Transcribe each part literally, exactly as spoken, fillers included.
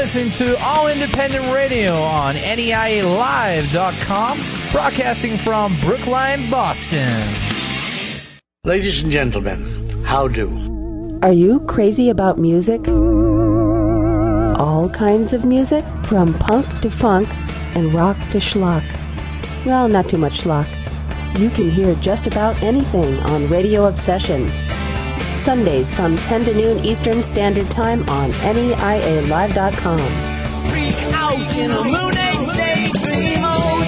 listening to All Independent Radio on N E I A Live dot com, broadcasting from Brookline, Boston. Ladies and gentlemen, how do? Are you crazy about music? All kinds of music, from punk to funk and rock to schlock. Well, not too much schlock. You can hear just about anything on Radio Obsession. Sundays from ten to noon Eastern Standard Time on N E I A Live dot com. Freak out in a moon age daydream, oh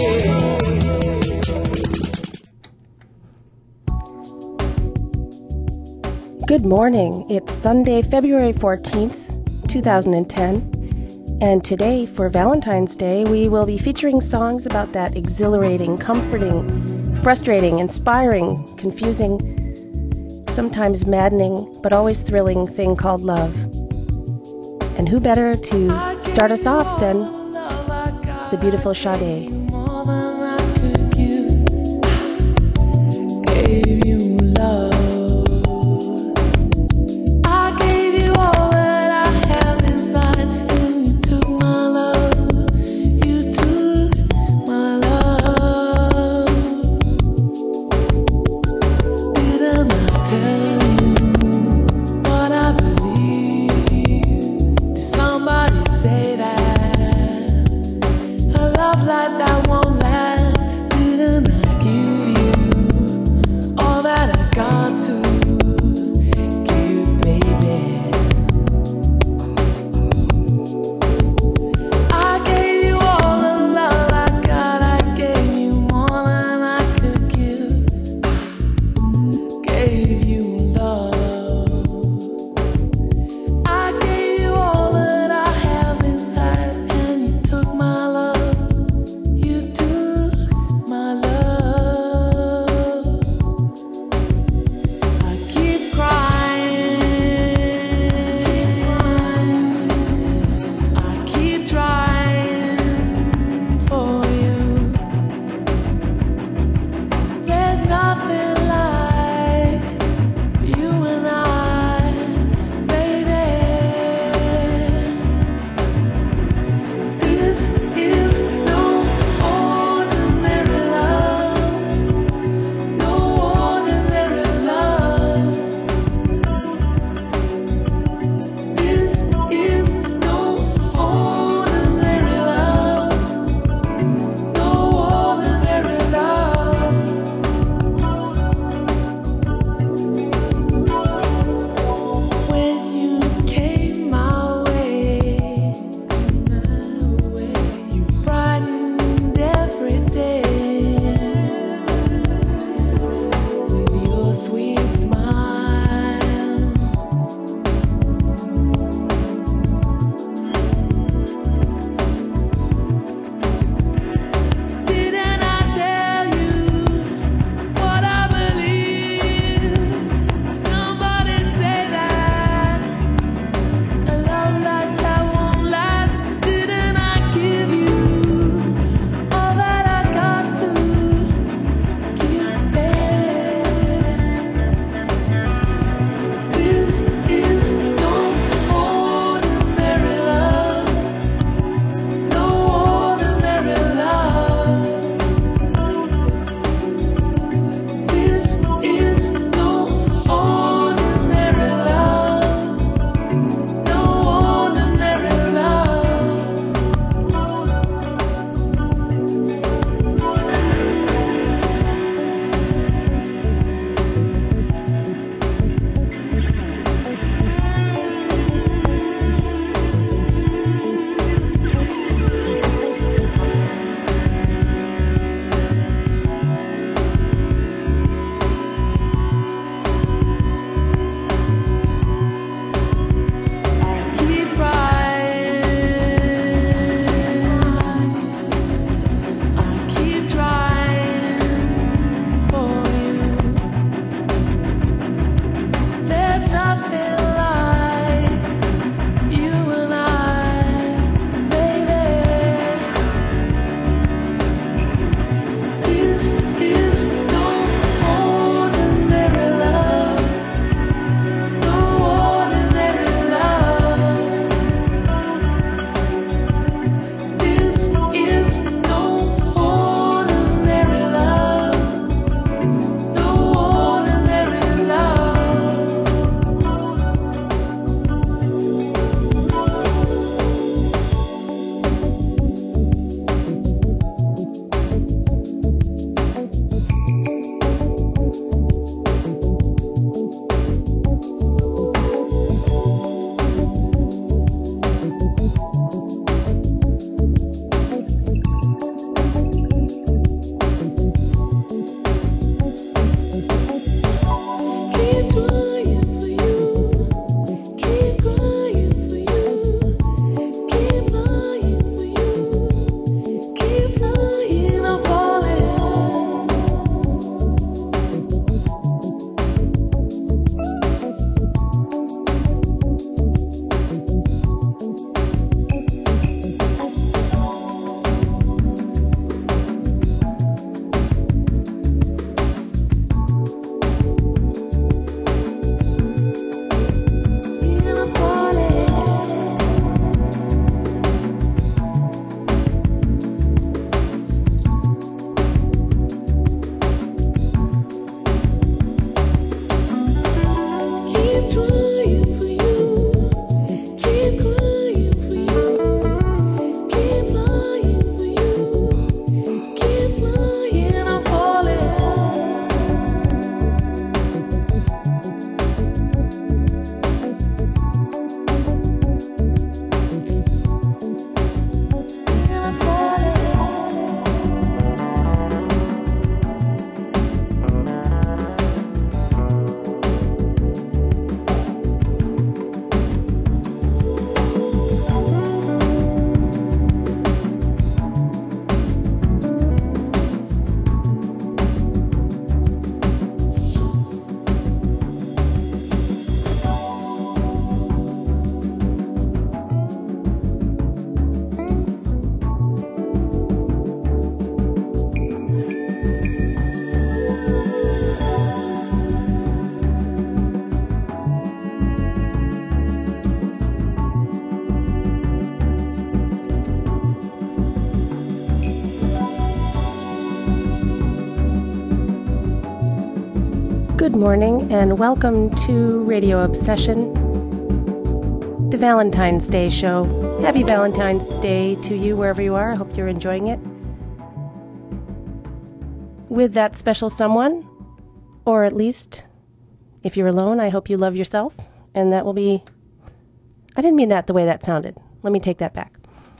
yeah. Good morning. It's Sunday, February fourteenth, two thousand ten. And today, for Valentine's Day, we will be featuring songs about that exhilarating, comforting, frustrating, inspiring, confusing, sometimes maddening, but always thrilling thing called love. And who better to start us off than the beautiful Sade. Like that Good morning and welcome to Radio Obsession, the Valentine's Day show. Happy Valentine's Day to you wherever you are. I hope you're enjoying it. With that special someone, or at least if you're alone, I hope you love yourself. And that will be... I didn't mean that the way that sounded. Let me take that back.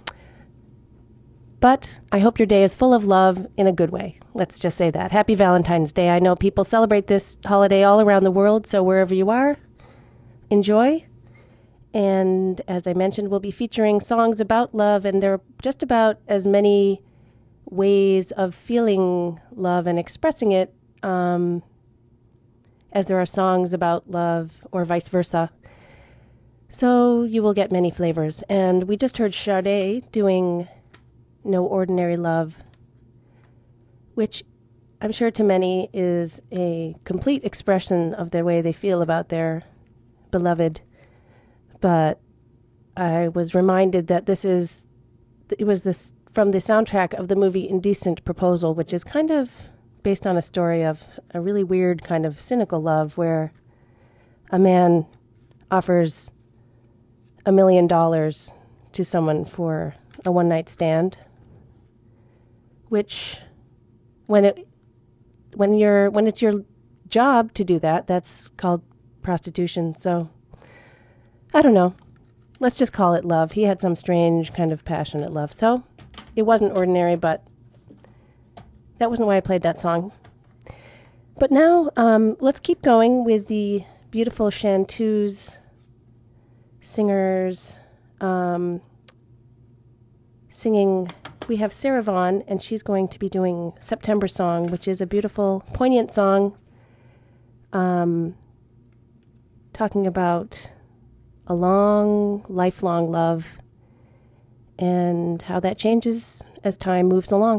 But I hope your day is full of love in a good way. Let's just say that. Happy Valentine's Day. I know people celebrate this holiday all around the world, so wherever you are, enjoy. And as I mentioned, we'll be featuring songs about love, and there are just about as many ways of feeling love and expressing it um, as there are songs about love, or vice versa. So you will get many flavors. And we just heard Sade doing No Ordinary Love, which I'm sure to many is a complete expression of their way they feel about their beloved. But I was reminded that this is, it was this from the soundtrack of the movie Indecent Proposal, which is kind of based on a story of a really weird kind of cynical love where a man offers a million dollars to someone for a one-night stand, which when it when you're when it's your job to do that, that's called prostitution. So I don't know. Let's just call it love. He had some strange kind of passionate love. So it wasn't ordinary, but that wasn't why I played that song. But now um, let's keep going with the beautiful chanteuse singers um, singing. We have Sarah Vaughan, and she's going to be doing September Song, which is a beautiful, poignant song um, talking about a long, lifelong love and how that changes as time moves along.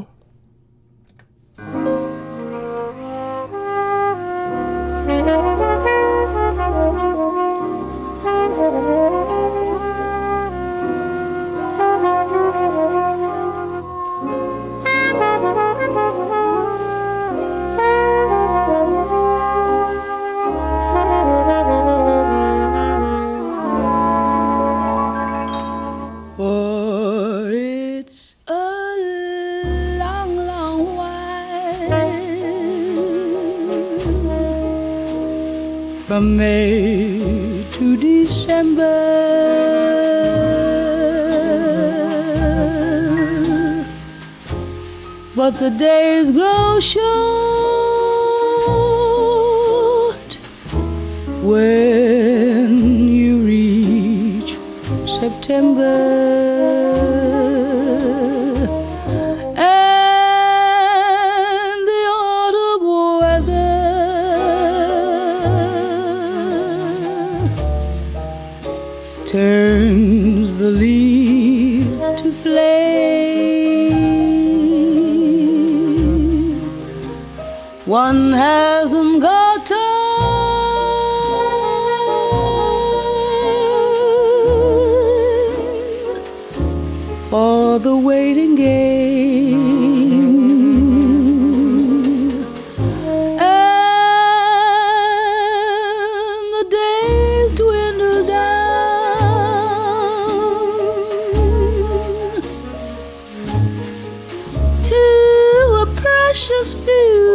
From May to December, but the days grow short when you reach September. Turns the leaves to flame. One hasn't got time for the waiting game. And the days dwindle down to a precious few.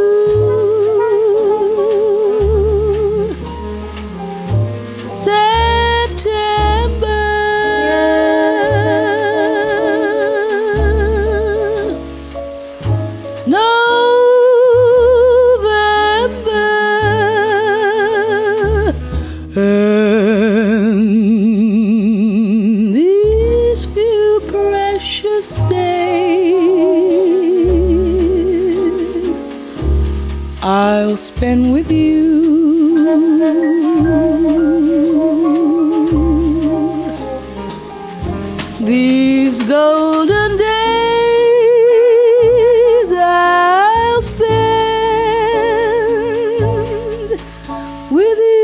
September, November, and these few precious days I'll spend with you. These golden days I'll spend with you.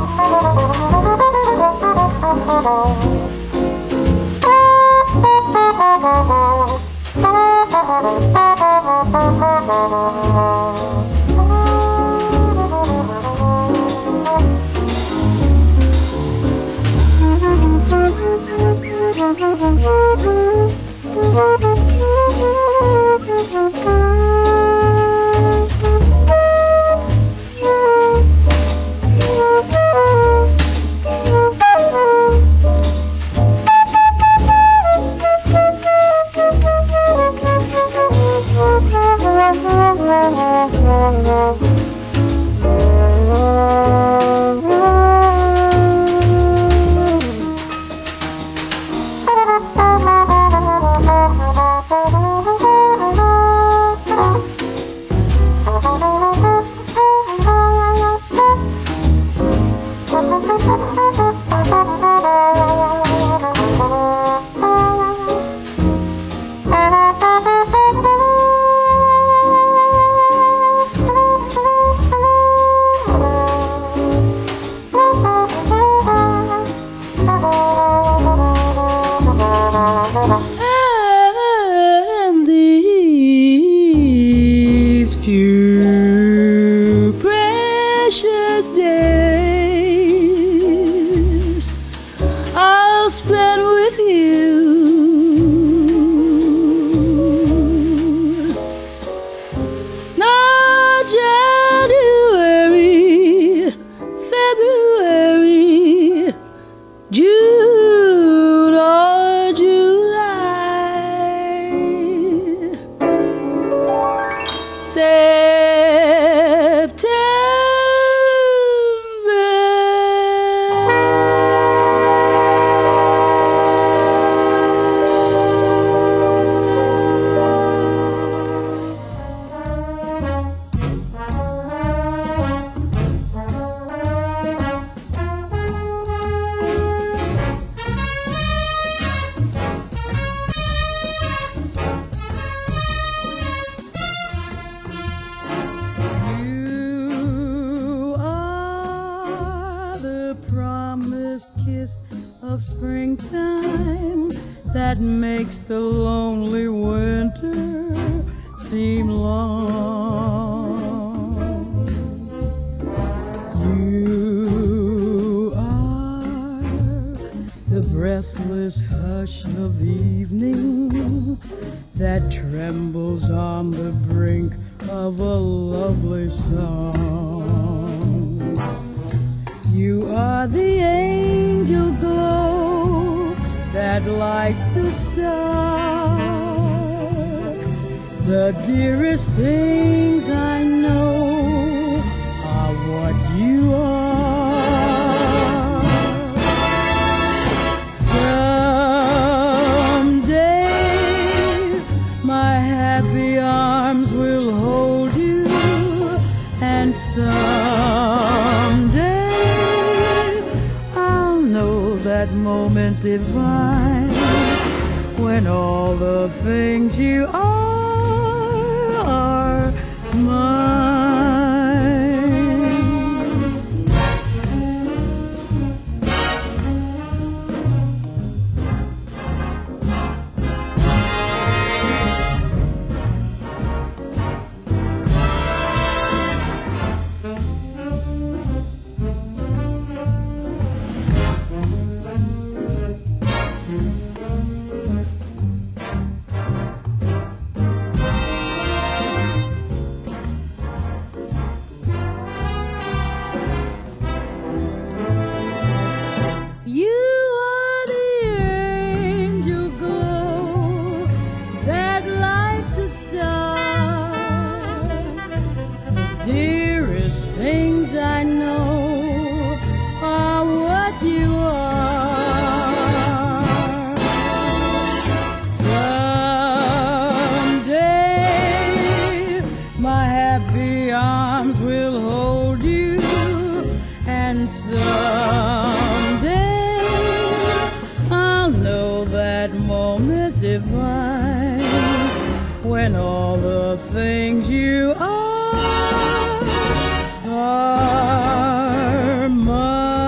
are mine.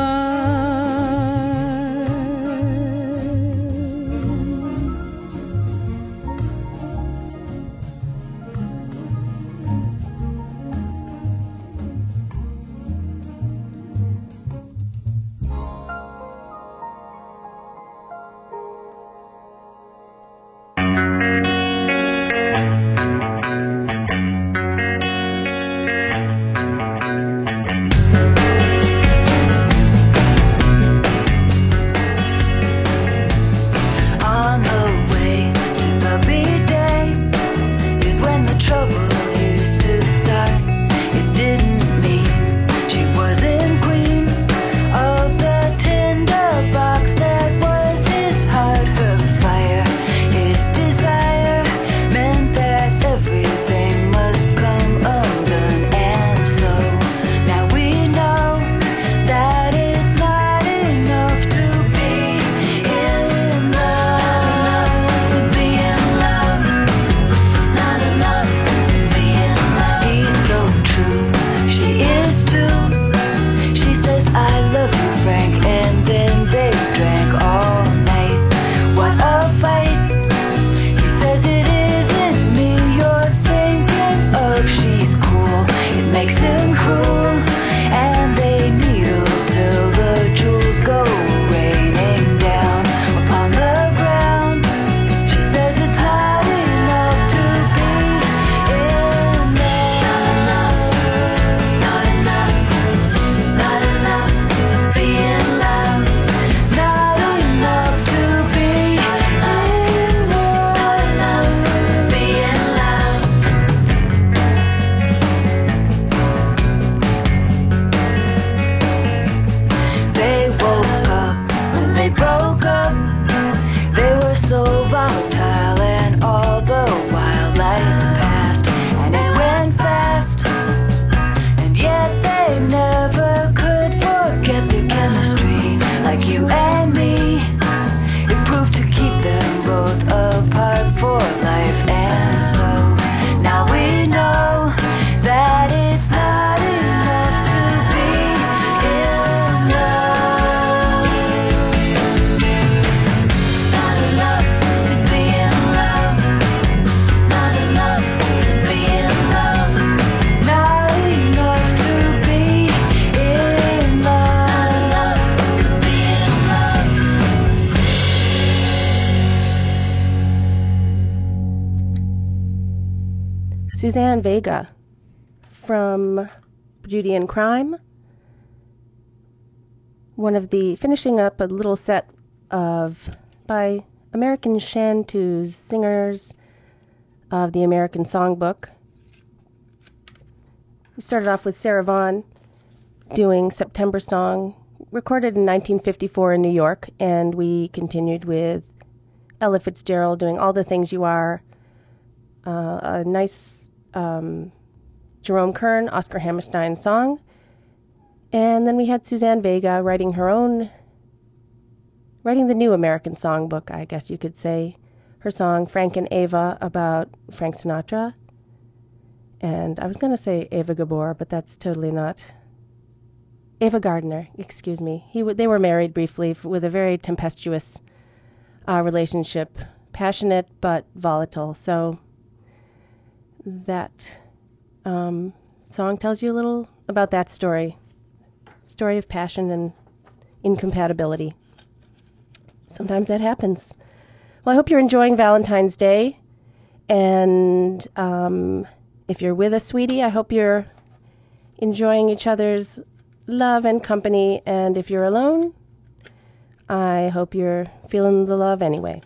Suzanne Vega from Beauty and Crime. One of the, finishing up a little set of, by American Chanteuse singers of the American Songbook. We started off with Sarah Vaughan doing September Song, recorded in nineteen fifty-four in New York, and we continued with Ella Fitzgerald doing All the Things You Are, uh, a nice um, Jerome Kern, Oscar Hammerstein song. And then we had Suzanne Vega writing her own, writing the new American Songbook, I guess you could say. Her song, Frank and Ava, about Frank Sinatra. And I was going to say Ava Gabor, but that's totally not. Ava Gardner, excuse me. He w- They were married briefly with a very tempestuous uh, relationship. Passionate, but volatile. So that um, song tells you a little about that story. Story of passion and incompatibility. Sometimes that happens. Well, I hope you're enjoying Valentine's Day. And um, if you're with a sweetie, I hope you're enjoying each other's love and company. And if you're alone, I hope you're feeling the love anyway.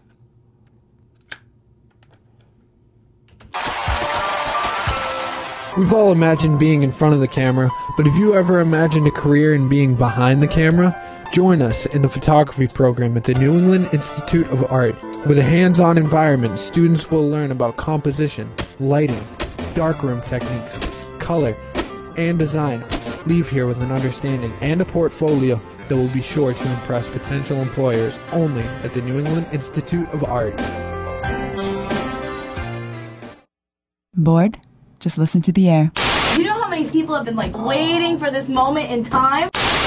We've all imagined being in front of the camera, but have you ever imagined a career in being behind the camera? Join us in the photography program at the New England Institute of Art. With a hands-on environment, students will learn about composition, lighting, darkroom techniques, color, and design. Leave here with an understanding and a portfolio that will be sure to impress potential employers only at the New England Institute of Art. Bored? Just listen to the air. You know how many people have been like waiting for this moment in time?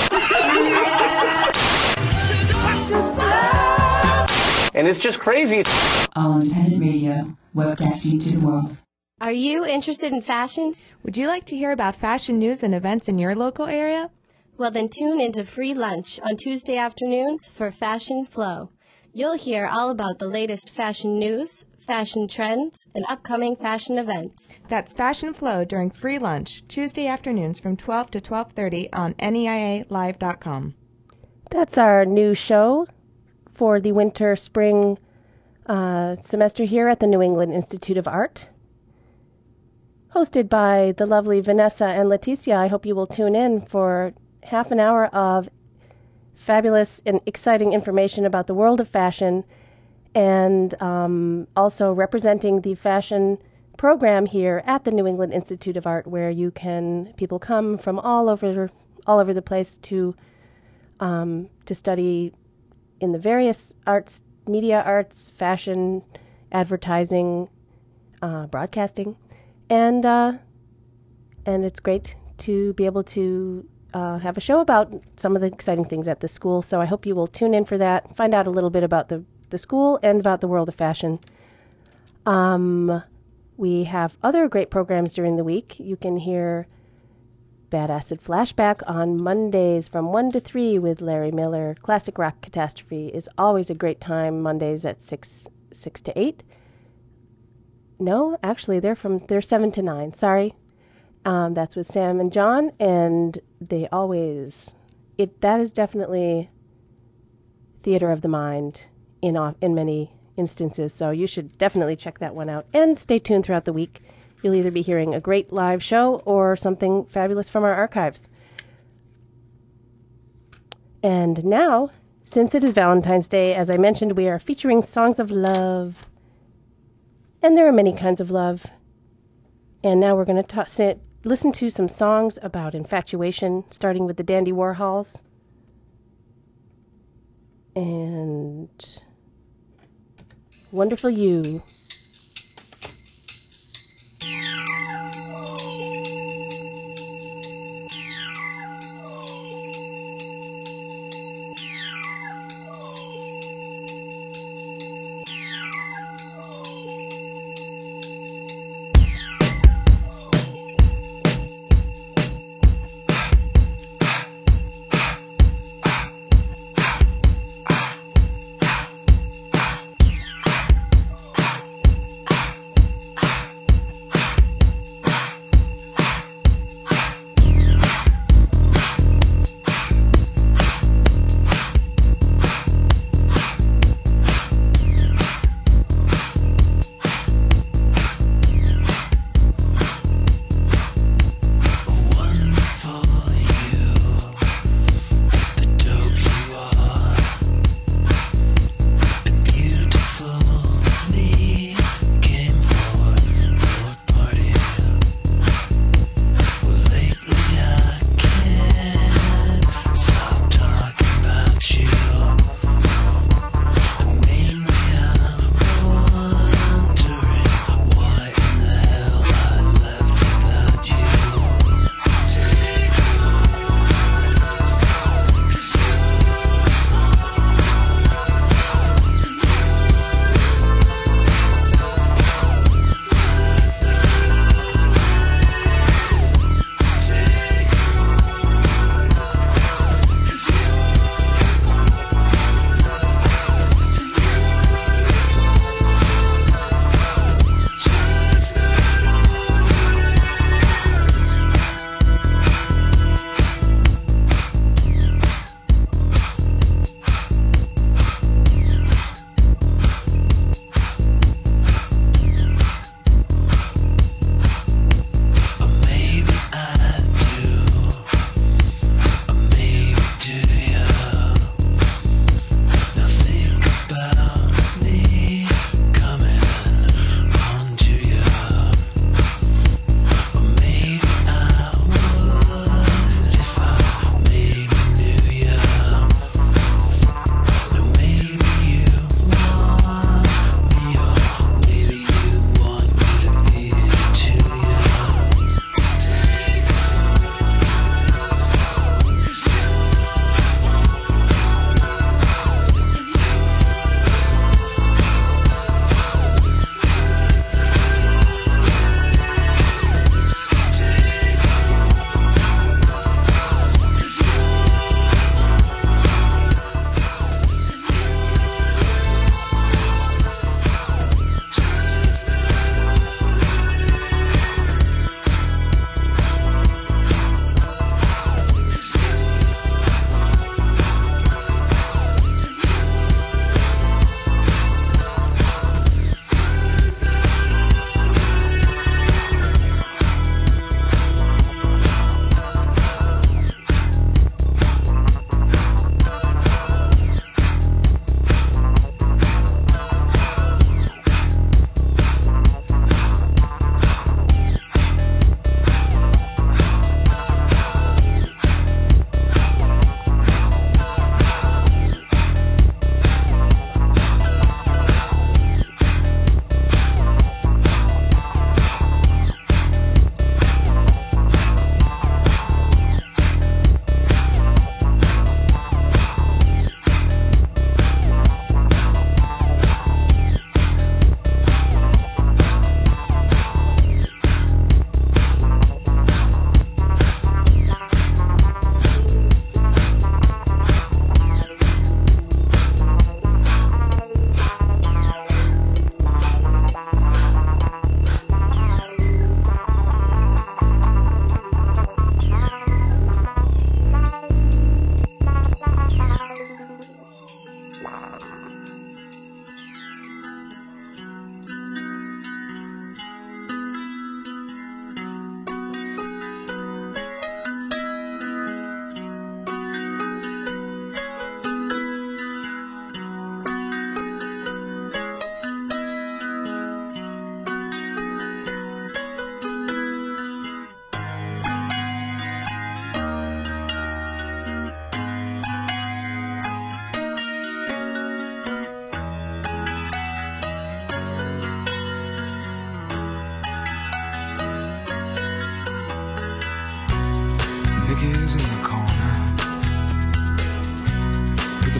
And it's just crazy. All Independent Radio, webcasting to the world. Are you interested in fashion? Would you like to hear about fashion news and events in your local area? Well, then tune into Free Lunch on Tuesday afternoons for Fashion Flow. You'll hear all about the latest fashion news, fashion trends, and upcoming fashion events. That's Fashion Flow during Free Lunch, Tuesday afternoons from twelve to twelve thirty on N E I A live dot com. That's our new show for the winter-spring uh, semester here at the New England Institute of Art. Hosted by the lovely Vanessa and Leticia. I hope you will tune in for half an hour of fabulous and exciting information about the world of fashion, and um, also representing the fashion program here at the New England Institute of Art, where you can people come from all over all over the place to um, to study in the various arts, media arts, fashion, advertising, uh, broadcasting, and uh, and it's great to be able to uh, have a show about some of the exciting things at the school. So I hope you will tune in for that, find out a little bit about the the school and about the world of fashion. Um, we have other great programs during the week. You can hear Bad Acid Flashback on Mondays from one to three with Larry Miller. Classic Rock Catastrophe is always a great time, Mondays at six to eight. No, actually, they're from they're seven to nine. Sorry. Um, that's with Sam and John, and they always, it that is definitely theater of the mind in in many instances, so you should definitely check that one out. And stay tuned throughout the week. You'll either be hearing a great live show or something fabulous from our archives. And now, since it is Valentine's Day, as I mentioned, we are featuring songs of love. And there are many kinds of love. And now we're going to ta- sit, listen to some songs about infatuation, starting with the Dandy Warhols. And Wonderful You.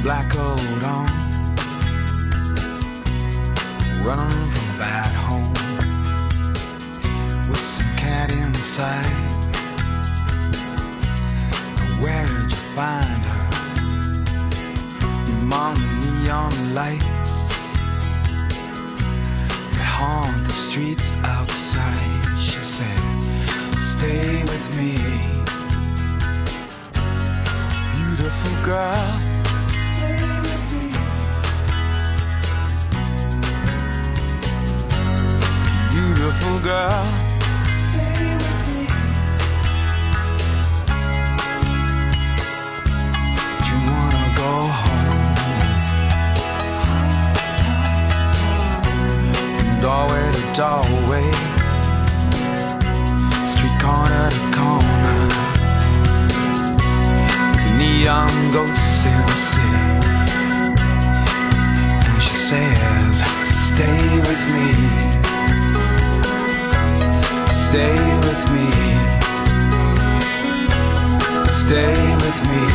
black coat on, running from a bad home, with some cat inside. Where did you find her? Among the neon lights that haunt the streets outside. She says, stay with me, beautiful girl. Stay with me, beautiful girl. Stay with me. You wanna go home, from doorway to doorway, street corner to corner, neon ghosts in the city. And she says, stay with me, stay with me, stay with me,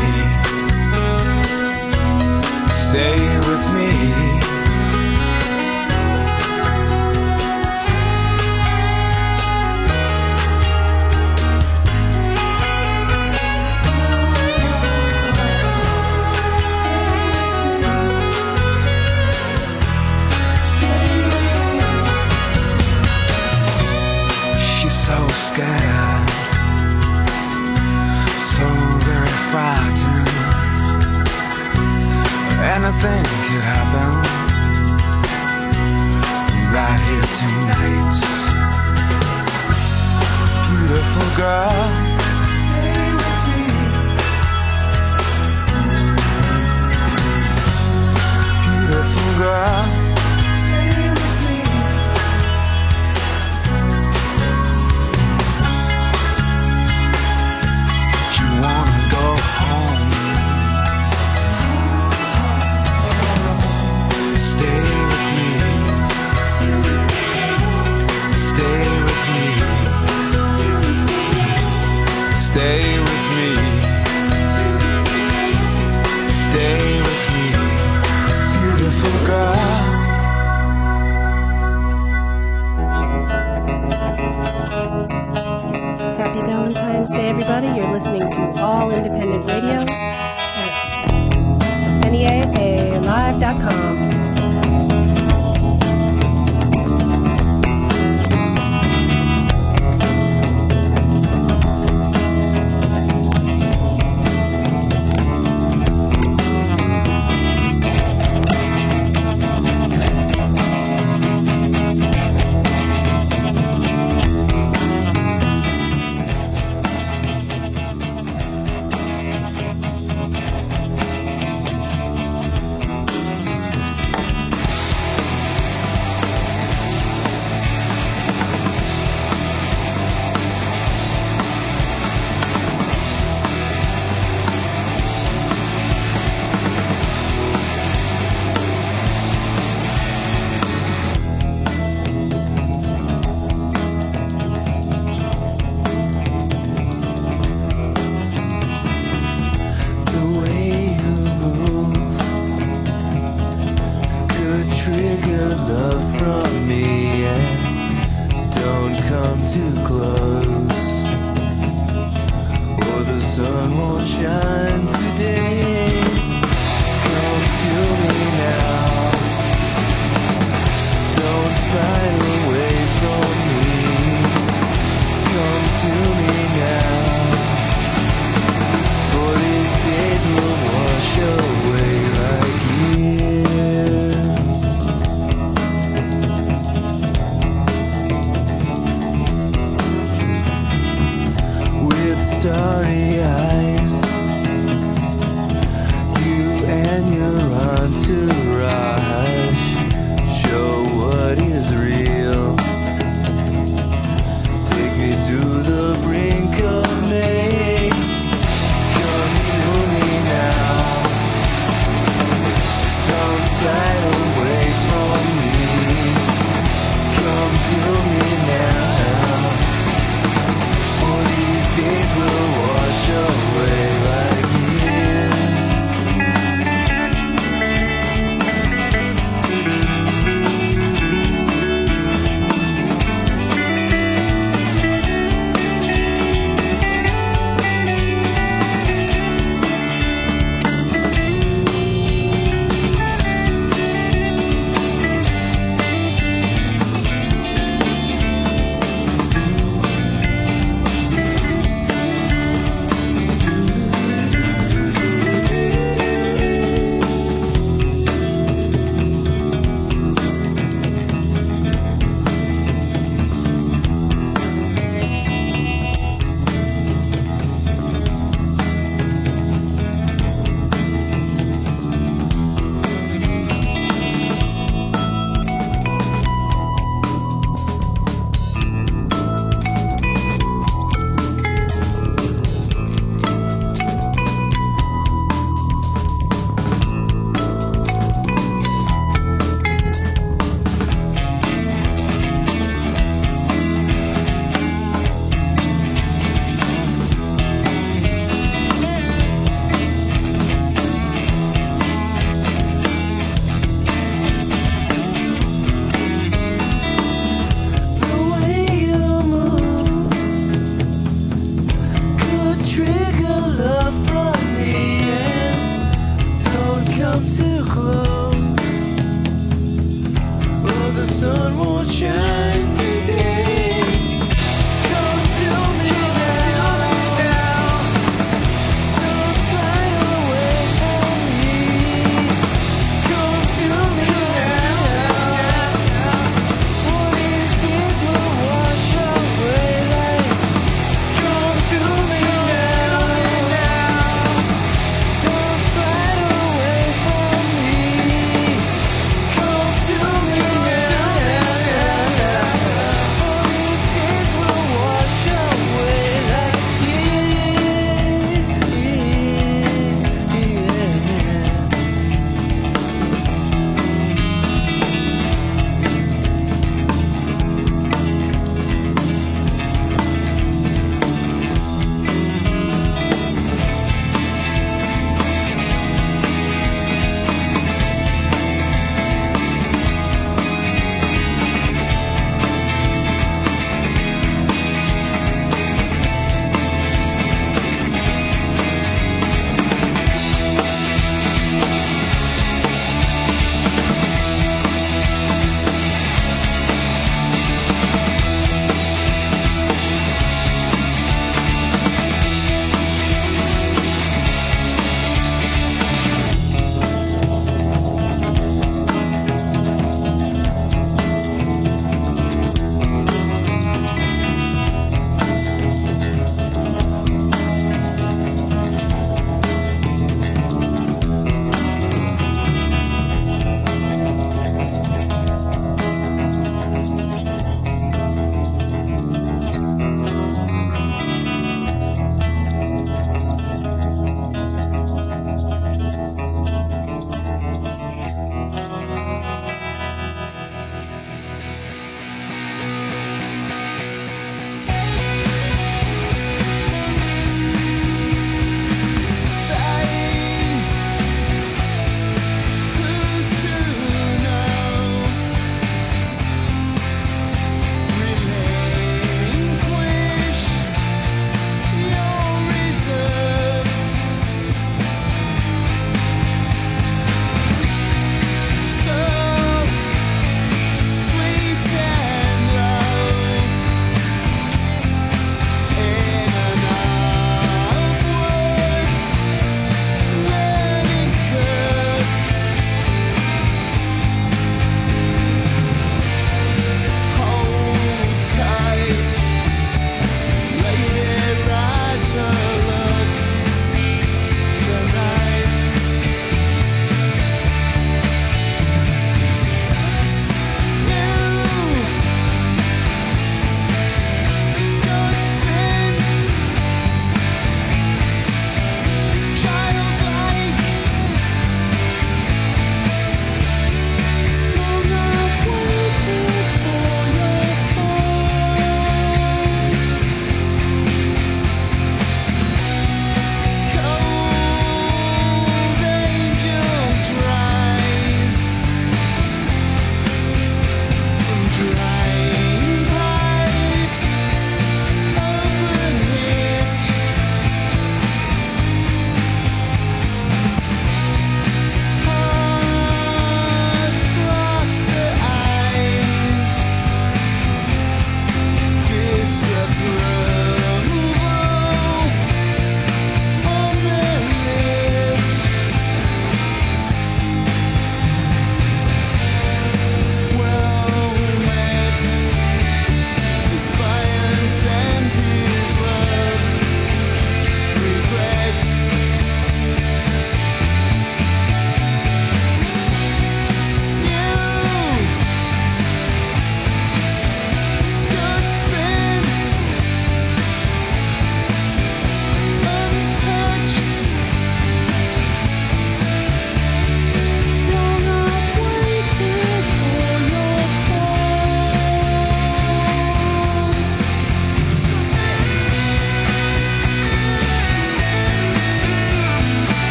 stay with me. So scared, so very frightened. Anything could happen right here tonight. Beautiful girl, stay with me. Beautiful girl, stay with me. Wanna go home, stay with me, stay with me, stay with me, stay with me, beautiful girl. Happy Valentine's Day, everybody. You're listening to All Independent Radio at N E A A live dot com. Starry eyes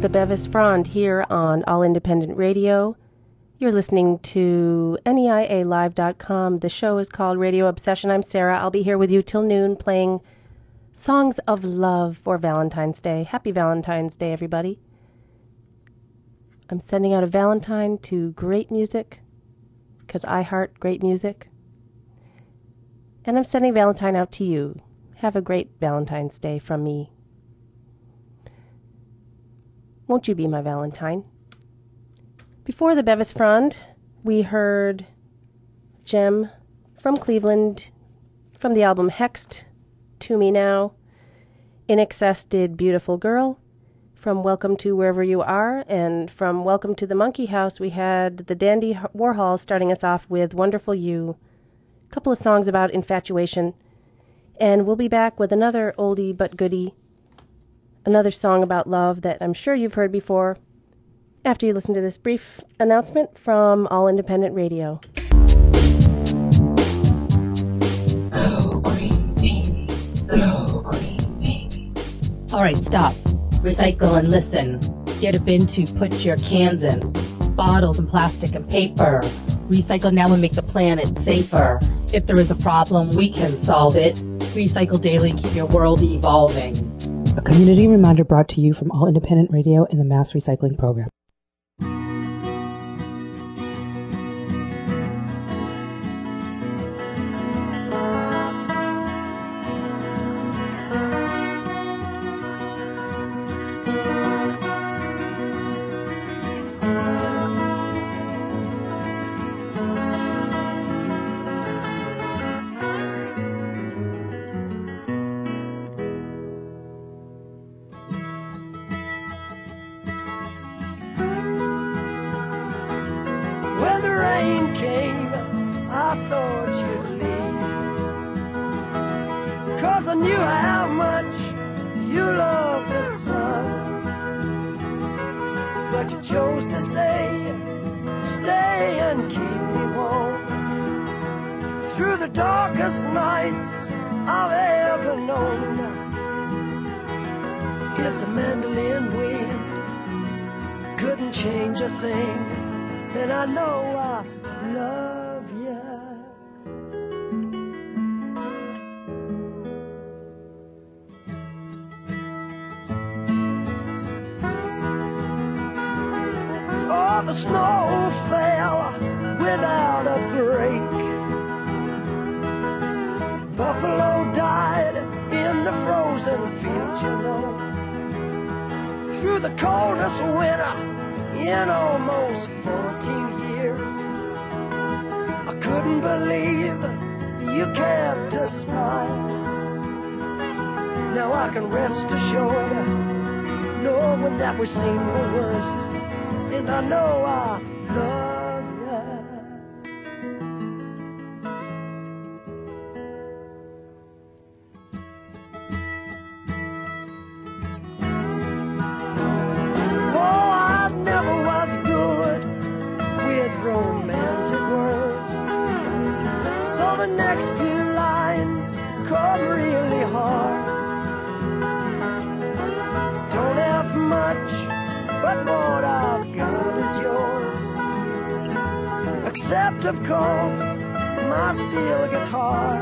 the Bevis Frond here on All Independent Radio. You're listening to N E I A Live dot com. The show is called Radio Obsession. I'm Sarah. I'll be here with you till noon playing songs of love for Valentine's Day. Happy Valentine's Day, everybody. I'm sending out a Valentine to great music, because I heart great music. And I'm sending Valentine out to you. Have a great Valentine's Day from me. Won't you be my Valentine? Before the Bevis Frond, we heard Gem from Cleveland from the album Hexed, To Me Now. In Excess did Beautiful Girl from Welcome to Wherever You Are, and from Welcome to the Monkey House we had the Dandy Warhol starting us off with Wonderful You. A couple of songs about infatuation, and we'll be back with another oldie but goodie, another song about love that I'm sure you've heard before, after you listen to this brief announcement from All Independent Radio. Go green baby, go green baby. All right, stop. Recycle and listen. Get a bin to put your cans in. Bottles and plastic and paper. Recycle now and make the planet safer. If there is a problem, we can solve it. Recycle daily and keep your world evolving. A community reminder brought to you from All Independent Radio and the Mass Recycling Program. We've seen the worst, and I know I love you. Oh, I never was good with romantic words, so the next few lines come really hard. Don't have much, but what I've got is yours. Except, of course, my steel guitar.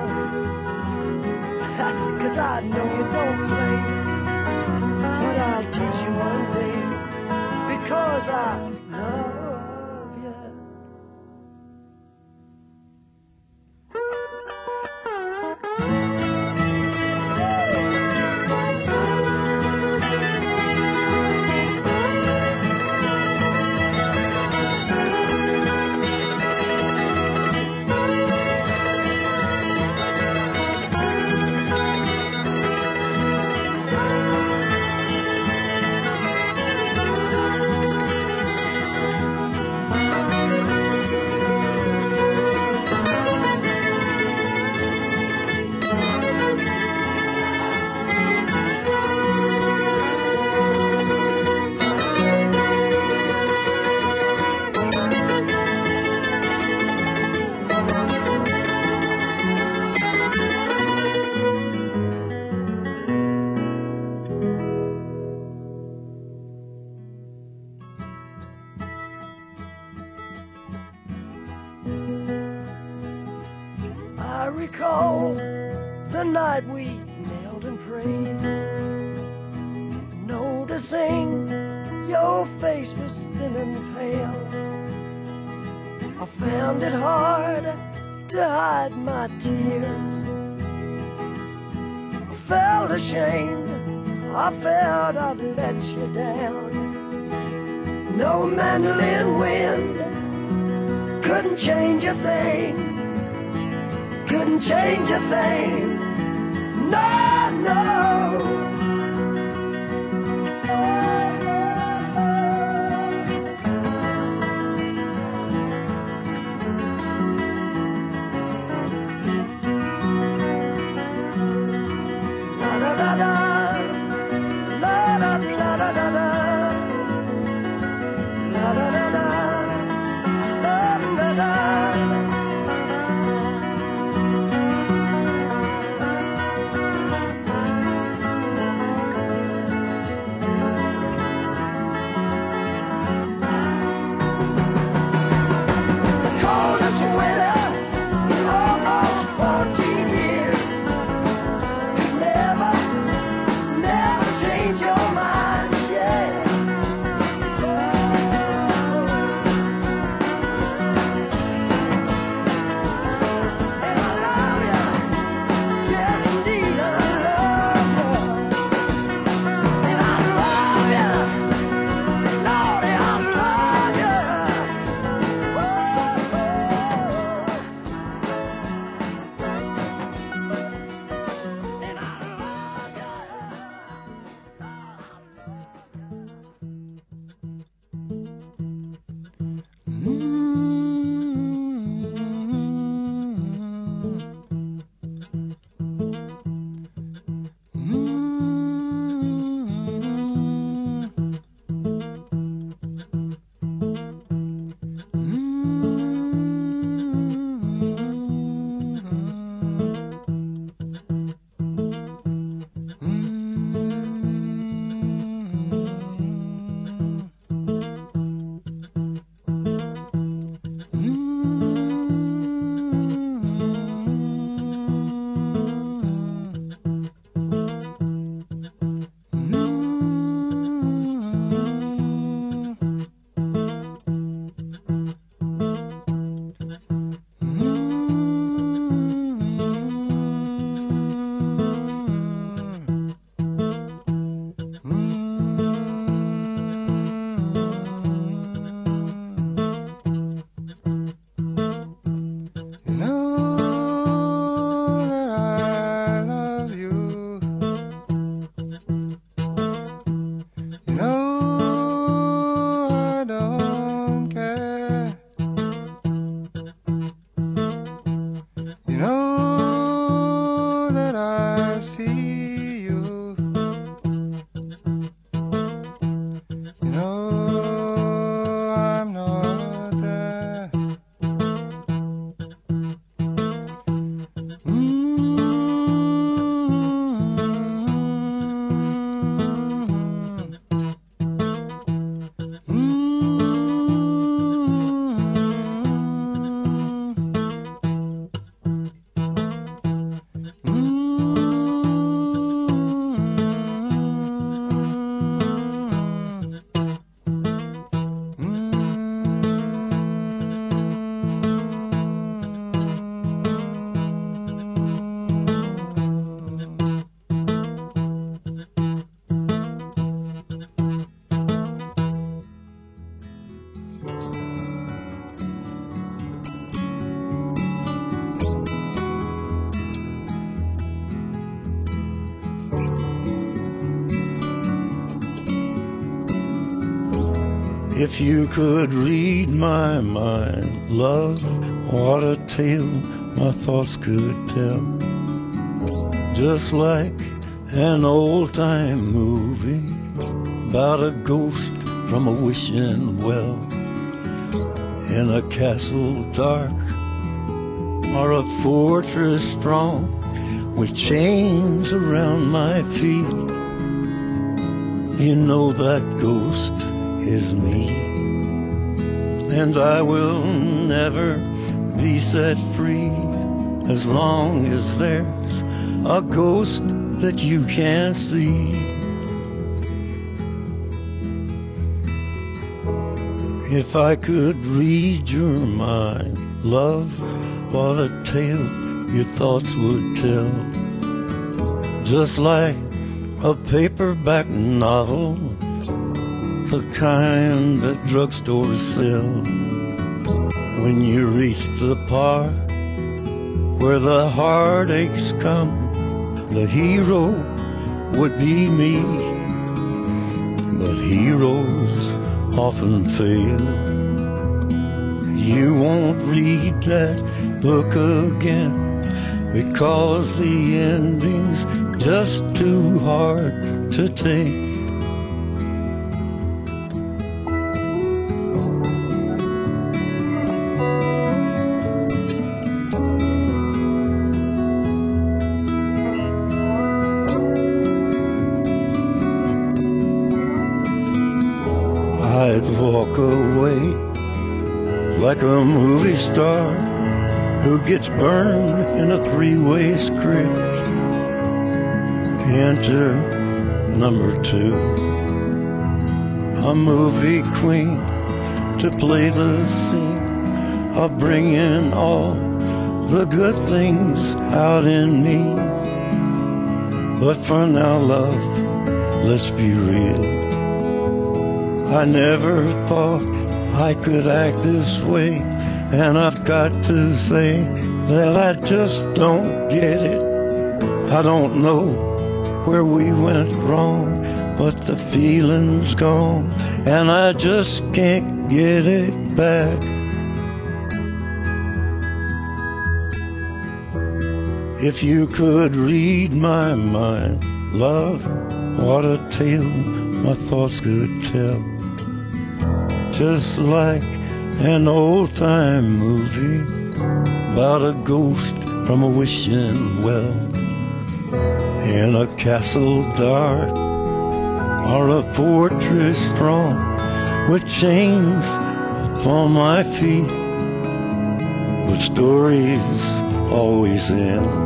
Cause I know you don't play, but I'll teach you one day, because I love you. the night we knelt and prayed, noticing your face was thin and pale. I found it hard to hide my tears. I felt ashamed, I felt I'd let you down. No mandolin wind couldn't change a thing, couldn't change a thing, no, no. If you could read my mind, love, what a tale my thoughts could tell. Just like an old-time movie about a ghost from a wishing well, in a castle dark or a fortress strong with chains around my feet. You know that ghost is me, and I will never be set free as long as there's a ghost that you can't see. If I could read your mind, love, what a tale your thoughts would tell. Just like a paperback novel, the kind that drugstores sell. When you reach the part where the heartaches come, the hero would be me. But heroes often fail. You won't read that book again, because the ending's just too hard to take. I'd walk away like a movie star who gets burned in a three-way script. Enter number two, a movie queen to play the scene of bringing all the good things out in me. But for now, love, let's be real. I never thought I could act this way, and I've got to say that I just don't get it. I don't know where we went wrong, but the feeling's gone, and I just can't get it back. If you could read my mind, love, what a tale my thoughts could tell. Just like an old-time movie about a ghost from a wishing well, in a castle dark or a fortress strong with chains upon my feet. But stories always end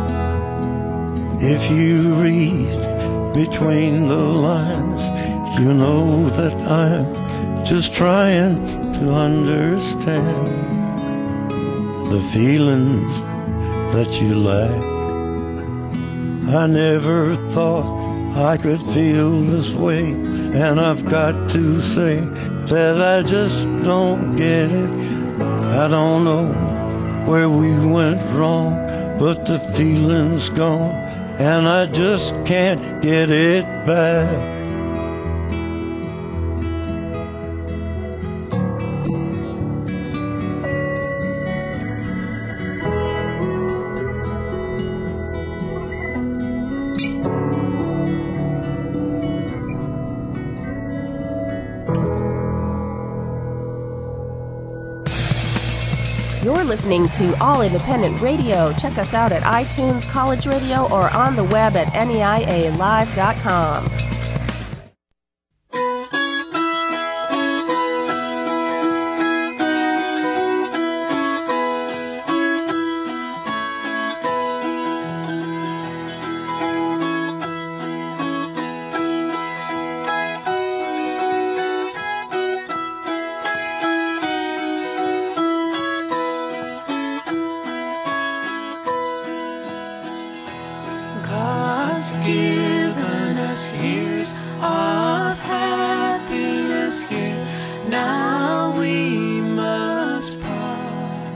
if you read between the lines. You know that I'm just trying to understand the feelings that you lack. I never thought I could feel this way, and I've got to say that I just don't get it. I don't know where we went wrong, but the feeling's gone, and I just can't get it back. You're listening to All Independent Radio. Check us out at iTunes, College Radio, or on the web at N E I A live dot com. God's given us years of happiness here. Now we must part.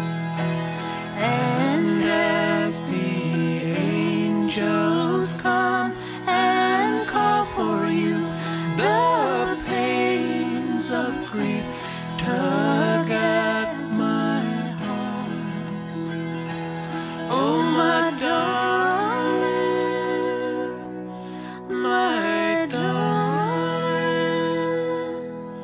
And as the angels come and call for you, the pains of grief tug at my heart. Oh, my darling, my darling,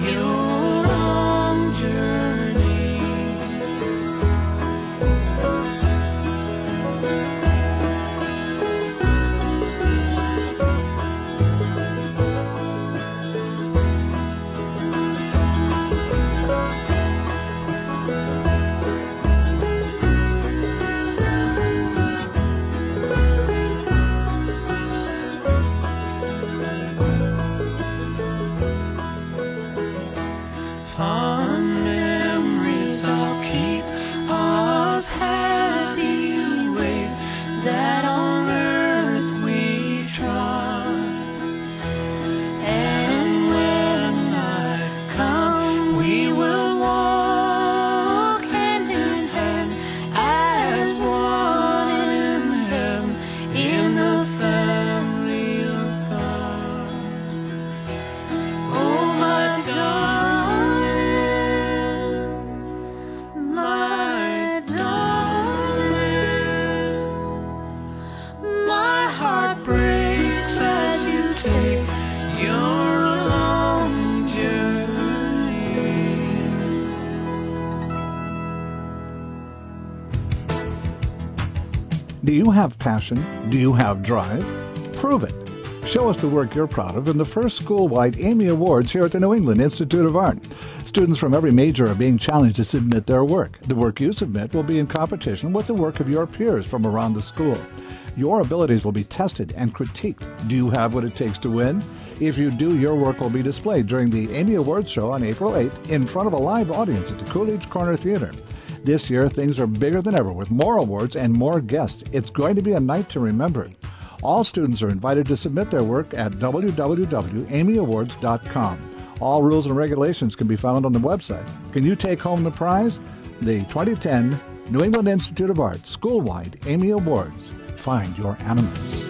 your long journey. Fond memories I'll keep of happy ways that on earth we trod. And when I come, we will walk hand in hand as one in heaven in the family of God. Oh, my darling. My darling, my heart breaks as you take your long journey. Do you have passion? Do you have drive? Prove it. Show us the work you're proud of in the first school-wide Amy Awards here at the New England Institute of Art. Students from every major are being challenged to submit their work. The work you submit will be in competition with the work of your peers from around the school. Your abilities will be tested and critiqued. Do you have what it takes to win? If you do, your work will be displayed during the Amy Awards show on April eighth in front of a live audience at the Coolidge Corner Theater. This year, things are bigger than ever with more awards and more guests. It's going to be a night to remember. All students are invited to submit their work at w w w dot amy awards dot com. All rules and regulations can be found on the website. Can you take home the prize? The twenty ten New England Institute of Art School-Wide Amy Awards. Find your animus.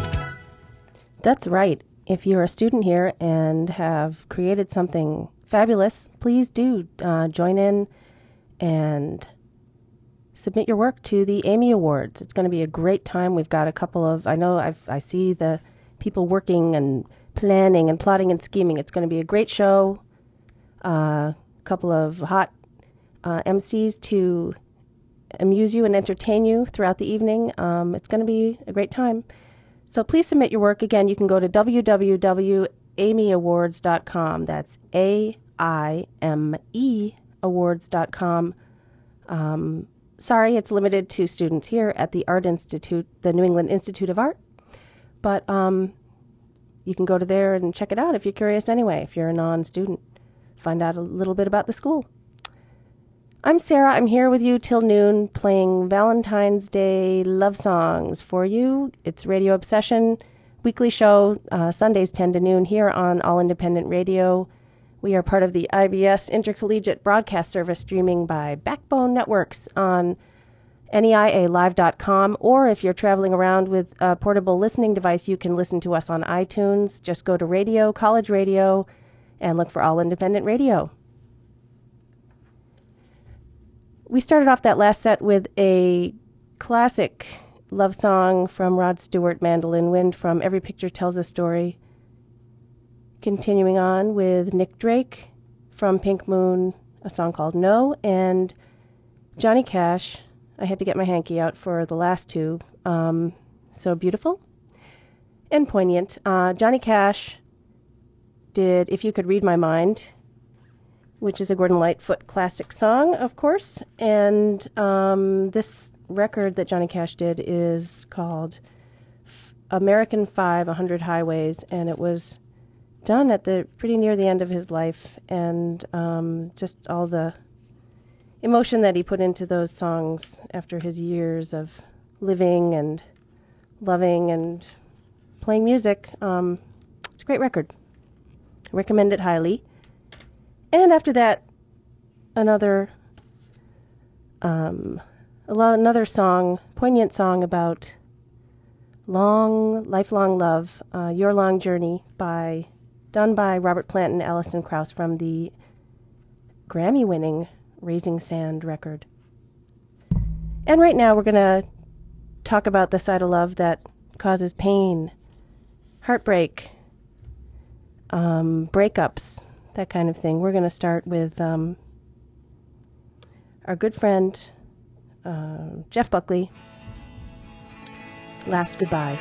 That's right. If you're a student here and have created something fabulous, please do uh, join in and submit your work to the Amy Awards. It's going to be a great time. We've got a couple of, I know I've, I see the people working and planning and plotting and scheming. It's going to be a great show. A uh, couple of hot uh, M Cs to amuse you and entertain you throughout the evening. Um, it's going to be a great time. So please submit your work. Again, you can go to w w w dot amy awards dot com. That's A I M E awards dot com. Um, sorry, it's limited to students here at the Art Institute, the New England Institute of Art. But um, you can go to there and check it out if you're curious anyway, if you're a non-student. Find out a little bit about the school. I'm Sarah. I'm here with you till noon playing Valentine's Day love songs for you. It's Radio Obsession, weekly show, uh, Sundays ten to noon here on All Independent Radio. We are part of the I B S Intercollegiate Broadcast Service, streaming by Backbone Networks on N E I A live dot com, or if you're traveling around with a portable listening device, you can listen to us on iTunes. Just go to Radio, College Radio, and look for All Independent Radio. We started off that last set with a classic love song from Rod Stewart, Mandolin Wind, from Every Picture Tells a Story. Continuing on with Nick Drake from Pink Moon, a song called No, and Johnny Cash. I had to get my hanky out for the last two. Um, so beautiful and poignant. Uh, Johnny Cash did If You Could Read My Mind, which is a Gordon Lightfoot classic song, of course. And um, this record that Johnny Cash did is called American Five, one hundred Highways, and it was done at the pretty near the end of his life, and um, just all the emotion that he put into those songs after his years of living and loving and playing music. Um, it's a great record. I recommend it highly. And after that, another um, another song, poignant song about long, lifelong love, uh, Your Long Journey, by done by Robert Plant and Alison Krauss from the Grammy-winning Raising Sand record. And right now we're going to talk about the side of love that causes pain, heartbreak, um, breakups, that kind of thing. We're going to start with um, our good friend uh, Jeff Buckley, Last Goodbye.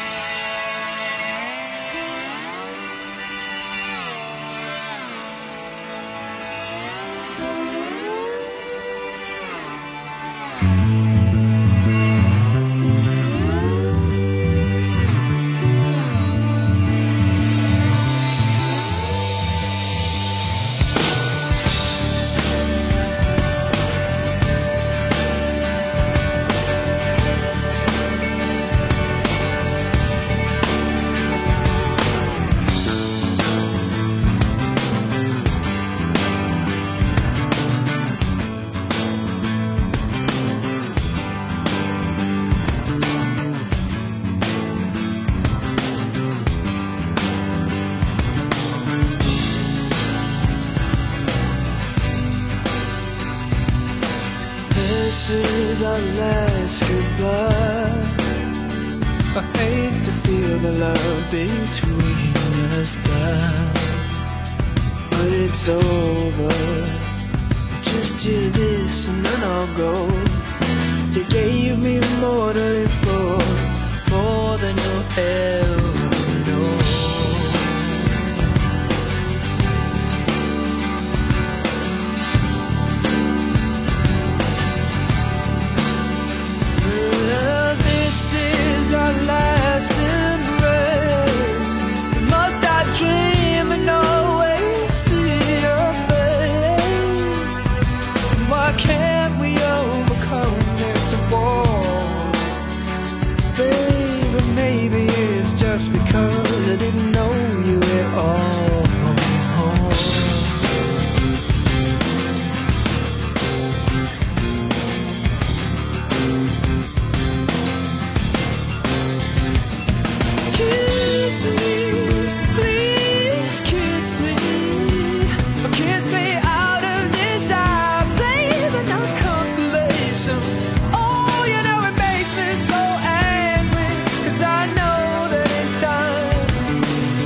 This is our last goodbye. I hate to feel the love between us die, but it's over. Just hear this and then I'll go. You gave me more to live for, more than you'll ever know. Last embrace. Must I dream and always see your face? Why can't we overcome this wall? Baby, maybe it's just because I didn't know you at all. Kiss me, please kiss me, kiss me out of desire, baby, not consolation. Oh, you know it makes me so angry, 'cause I know that in time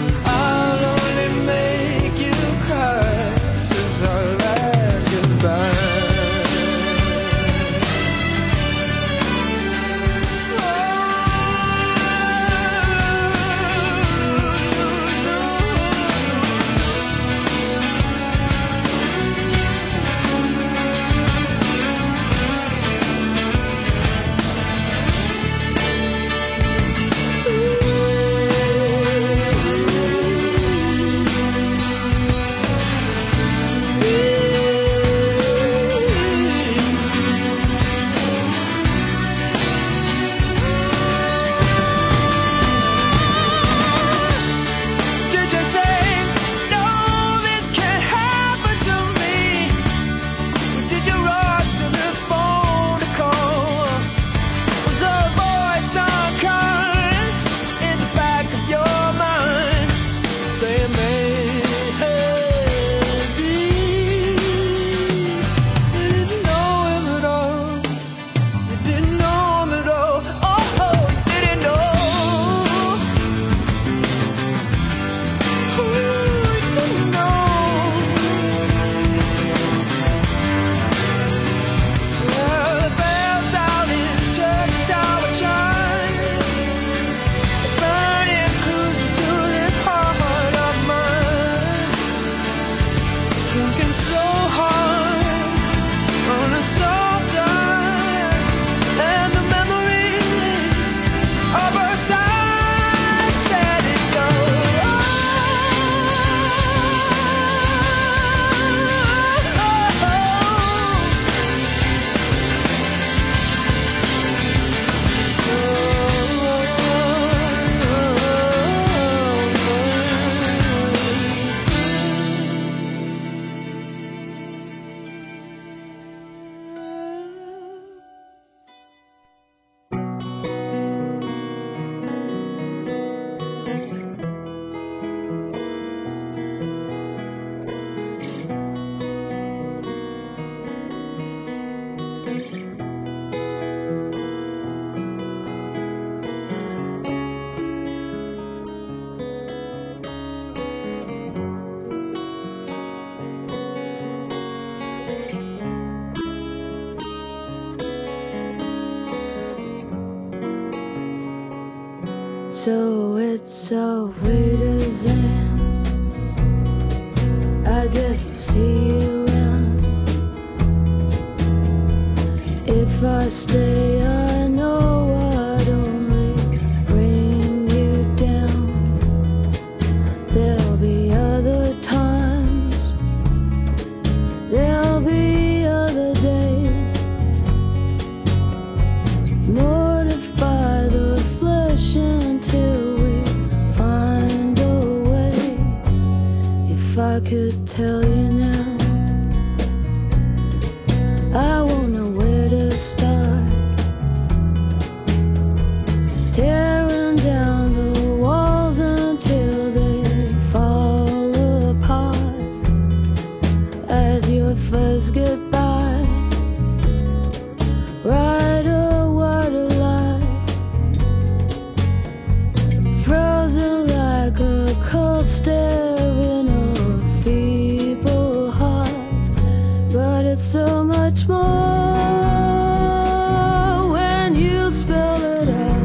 So it's so weird as in. I guess I'll see you around. If I stay, I know I'd only bring you down. There'll be other times, there'll be other days. Mortify the flesh until we find a way. If I could tell you now, I won't know where to start. Tearing down the walls until they fall apart. At your first goodbye, ride a waterline, frozen like a cold stare in a feeble heart. But it's so much more when you spell it out.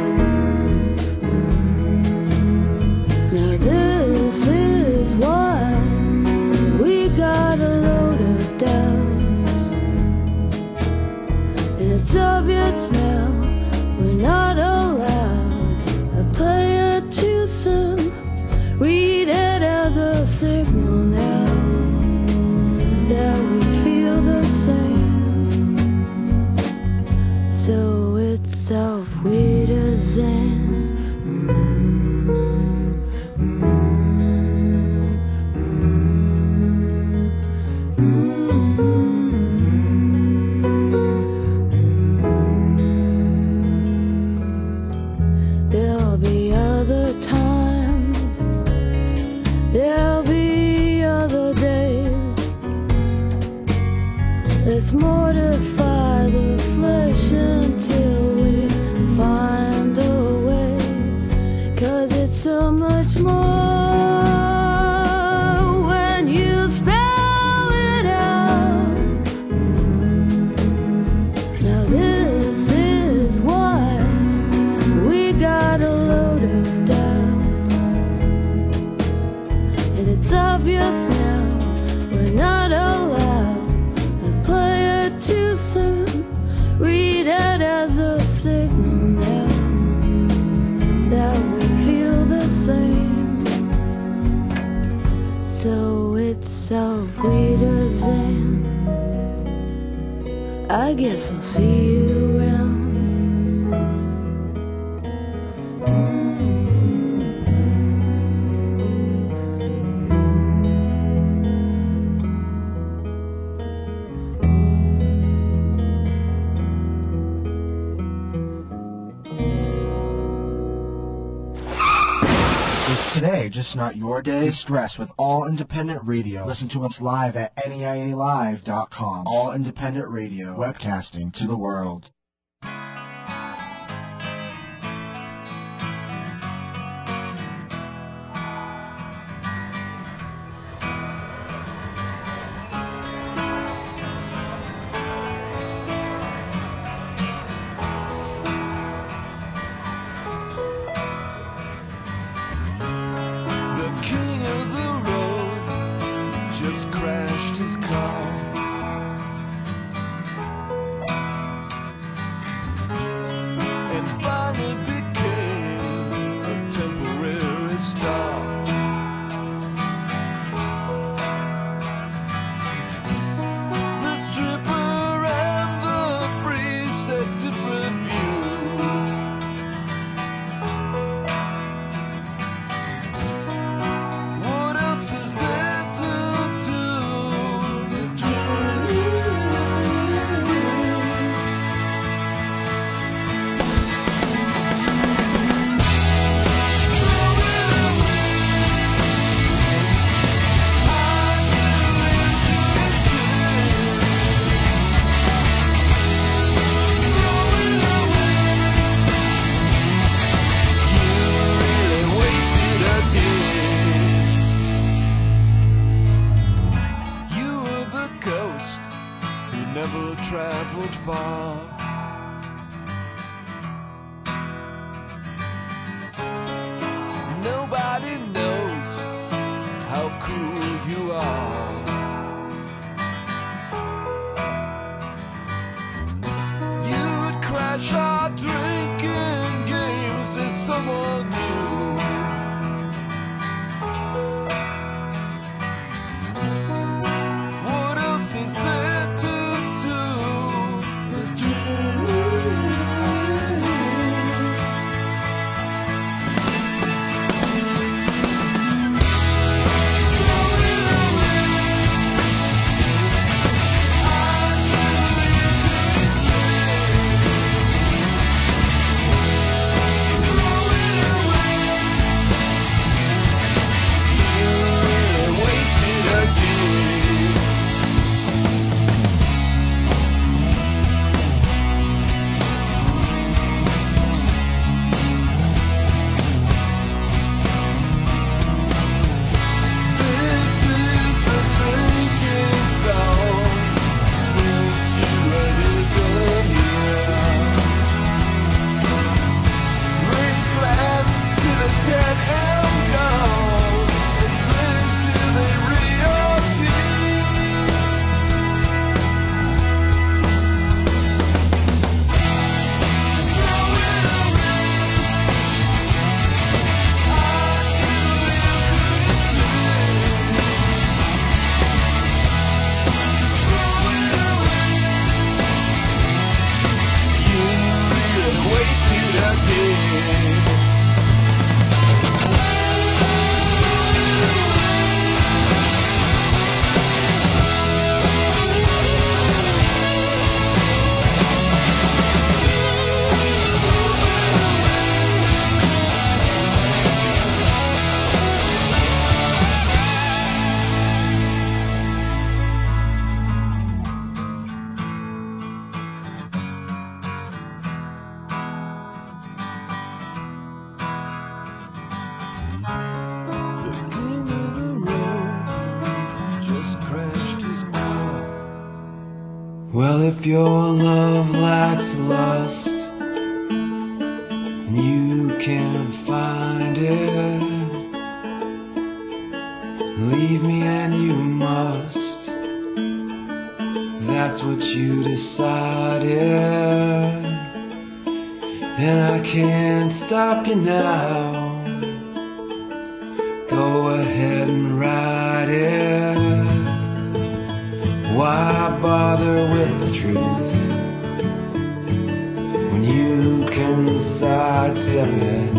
Now this is why we got a load of doubts, and it's obvious now we're not allowed to play it too soon. Read it as a signal now that we feel the same. So it's so weird as in. There'll be other times, there'll be other days. Let's mortify the flesh until we find a way. 'Cause it's so much more when you spell it out. Now this is why we got a load of doubts, and it's obvious now we're not allowed to play it too soon. Read it as a signal now that we feel the same. So it's so weird as in. I guess I'll see you around. Today, just not your day. Distress with All Independent Radio. Listen to us live at N E I A live dot com. All Independent Radio, webcasting to the world. Just crashed his car. And finally became a temporary star. The stripper and the priest had different views. What else is there to traveled far. you are. You'd crash our drinking games as someone new. What else is there to do but dream? Well, if your love lacks lust and you can't find it, leave me and you must. That's what you decided, and I can't stop you now. Go ahead and ride it. Why bother with the truth when you can sidestep it?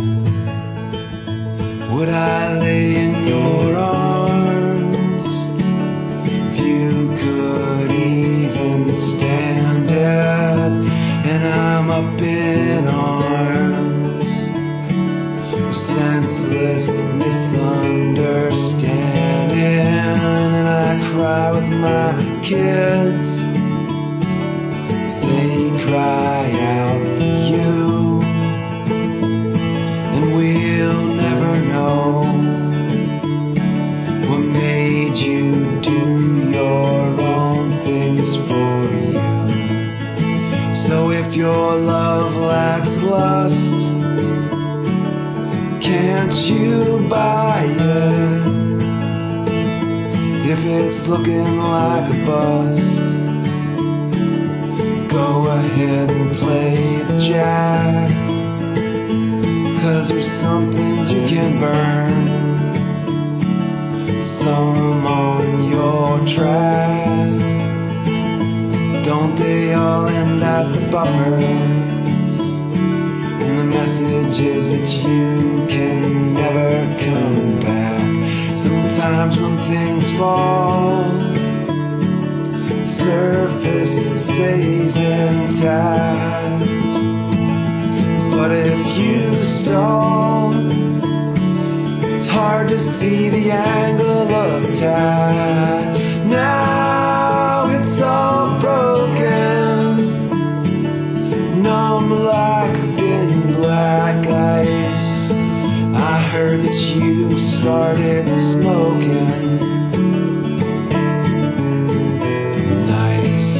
Would I lay in your arms if you could even stand it? And I'm up in arms, senseless misunderstanding, and I cry with my kids, they cry out for you, and we'll never know what made you do your own things for you. So if your love lacks lust, can't you buy it? If it's looking like a bust, go ahead and play the jack, 'cause there's some things you can burn, some on your track. Don't they all end at the buffers? And the message is that you can never come back. Sometimes when things fall, the surface stays intact. But if you stall, it's hard to see the angle of attack. Now it's all broken, numb like thin black ice. I heard that you started smoking. Nice.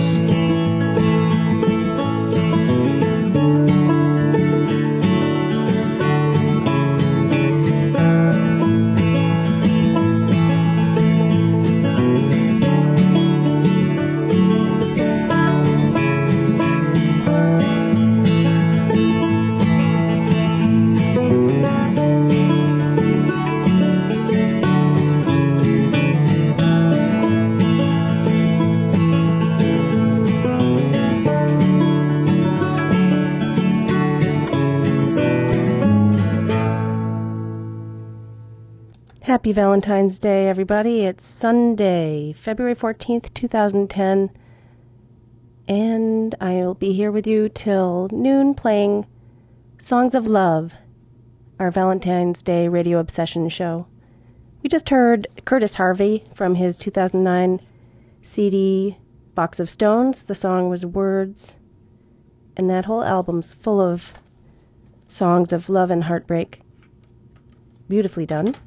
Happy Valentine's Day, everybody. It's Sunday, February fourteenth, two thousand ten, and I'll be here with you till noon playing Songs of Love, our Valentine's Day radio obsession show. We just heard Curtis Harvey from his two thousand nine C D Box of Stones. The song was Words, and that whole album's full of songs of love and heartbreak. Beautifully done.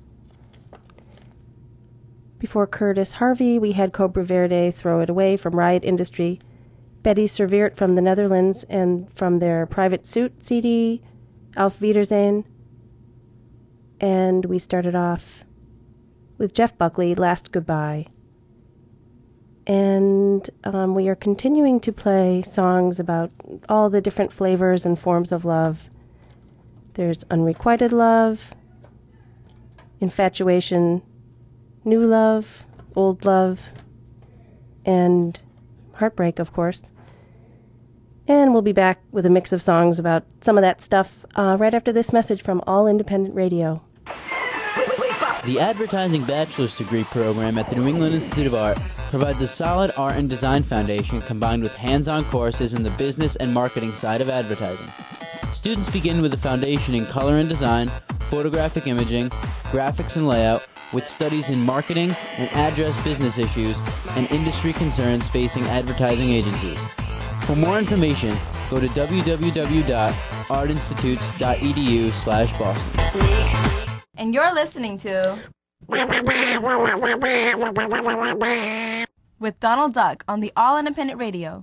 Before Curtis Harvey, we had Cobra Verde, Throw It Away from Riot Industry, Betty Serveert from the Netherlands, and from their Private Suit C D, Auf Wiedersehen. And we started off with Jeff Buckley, Last Goodbye. And um, we are continuing to play songs about all the different flavors and forms of love. There's unrequited love, infatuation, new love, old love, and heartbreak, of course. And we'll be back with a mix of songs about some of that stuff uh, right after this message from All Independent Radio. The Advertising Bachelor's Degree program at the New England Institute of Art provides a solid art and design foundation combined with hands-on courses in the business and marketing side of advertising. Students begin with a foundation in color and design, photographic imaging, graphics and layout, with studies in marketing and address business issues and industry concerns facing advertising agencies. For more information, go to w w w dot art institutes dot e d u slash boston. And you're listening to with Donald Duck on the All Independent Radio.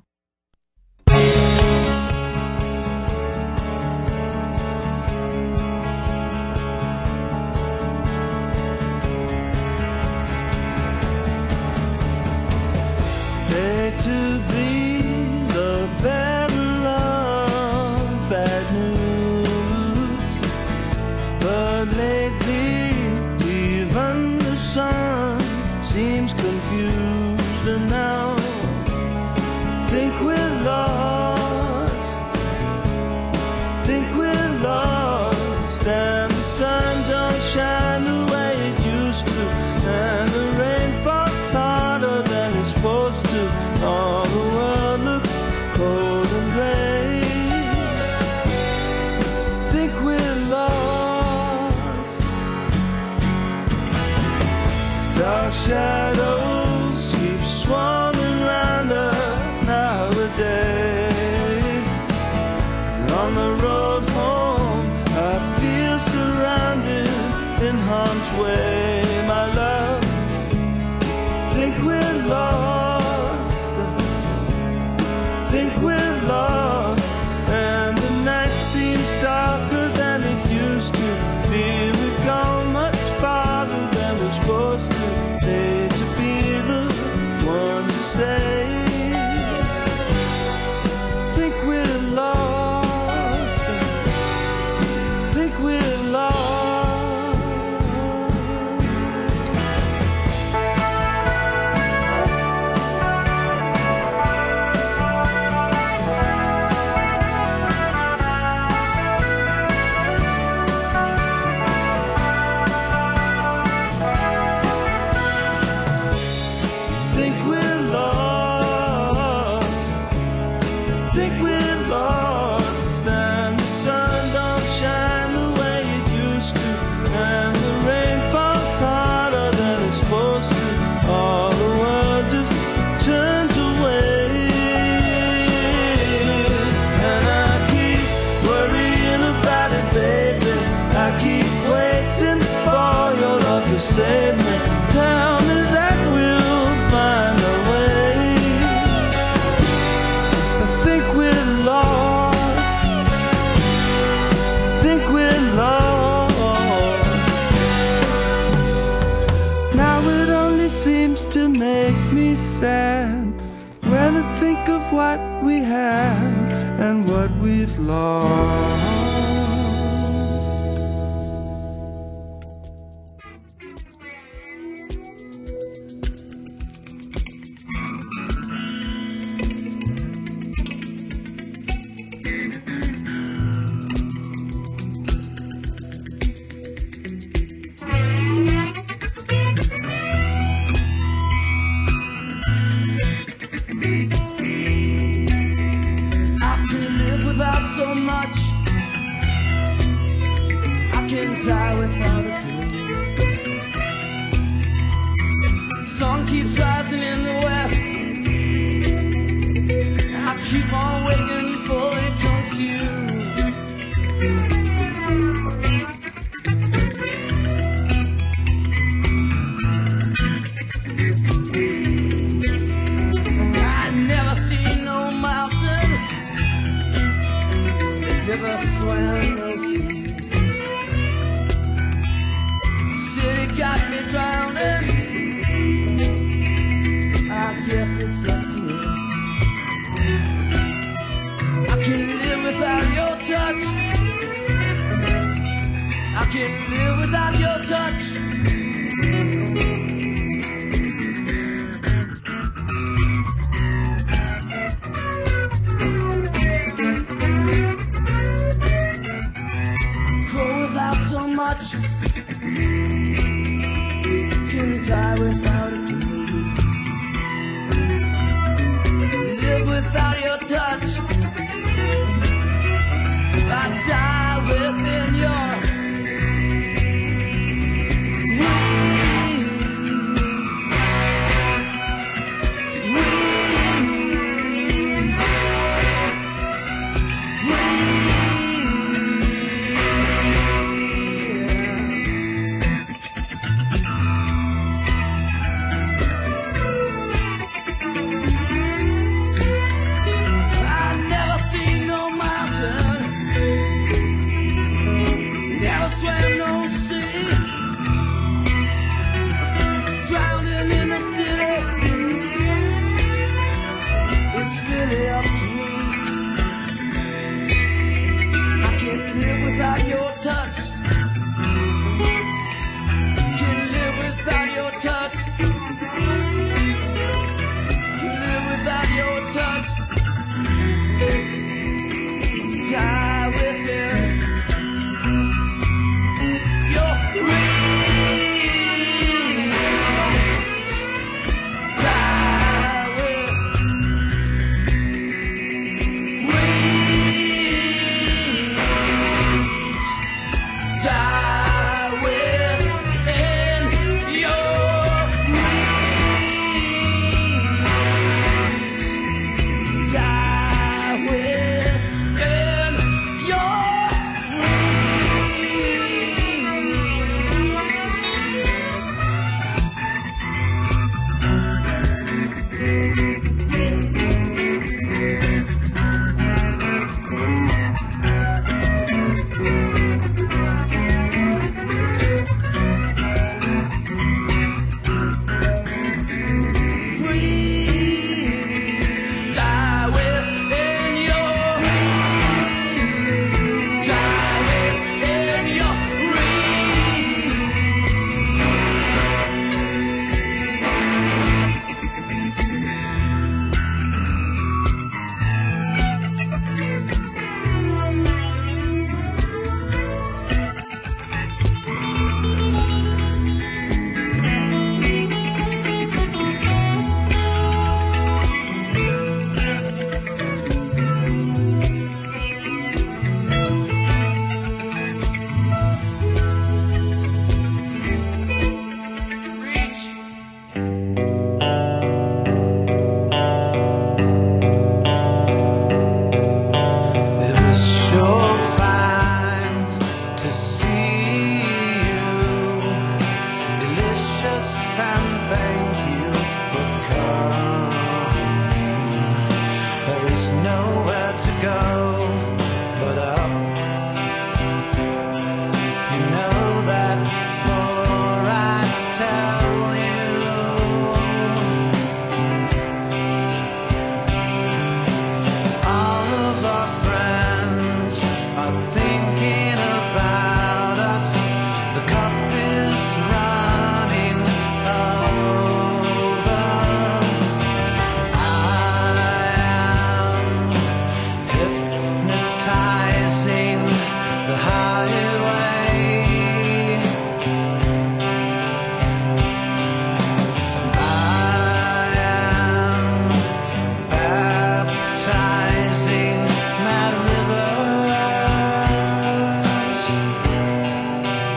Take to be the bearer of bad news, but lately even the sun seems confused, and now think we're lost, think we're lost, and the sun don't shine the way it used to, and the rain falls harder than it's supposed to. All the world looks cold and gray. Think we're lost. Dark shadows keep swarming round us nowadays. And on the road home, I feel surrounded in harm's way, my love. Think we're lost, think we're lost, and the night seems darker than it used to be. We've gone much farther than we're supposed to. Hate to be the one to say, think we're lost, think we're lost. Save me, tell me that we'll find a way. I think we're lost, think we're lost. Now it only seems to make me sad when I think of what we had and what we've lost. Couldn't die without a dream. Sun keeps rising in the west. I keep on waiting for it comes to you. I never seen no mountain, never swam no sea. City got me drowning. I guess it's up to you. I can't live without your touch. I can't live without your touch. Grow without so much. Can't die without a dream. Live without your touch. I die within your wings. Wings. I've never seen no mountain, never swam no sea, drowning in the city. It's really up to me. I can't live without your touch. Can't live without your touch. Live without your touch. Die within your wings. Die with wings. Die within your wings. Die within your It was sure fine to see you, delicious, and thank you for coming. There is nowhere to go but up. You know that, for I tell you, all of our friends are thinking about us. The cup is running over. I am hypnotizing the highway. I am baptizing mad rivers.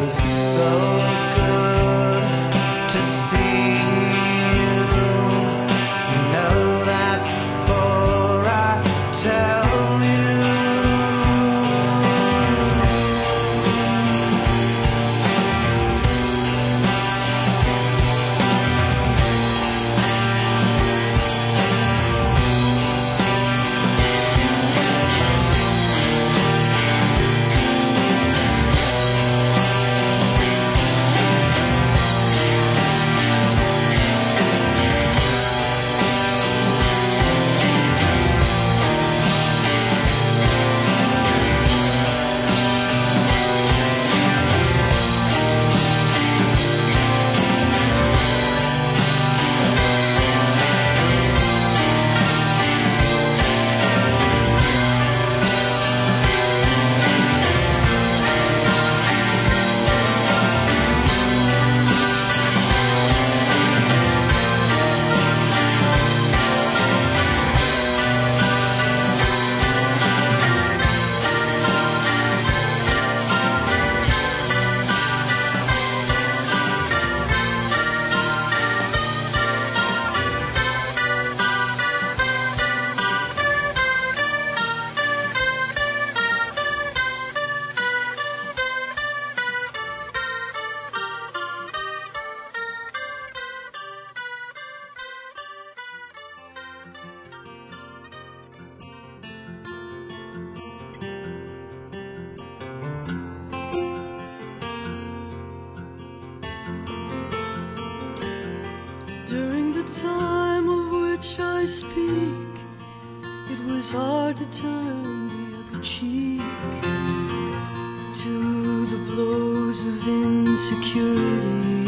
was so good to see you. You know that before I tell you. During the time of which I speak, it was hard to turn the other cheek to the blows of insecurity,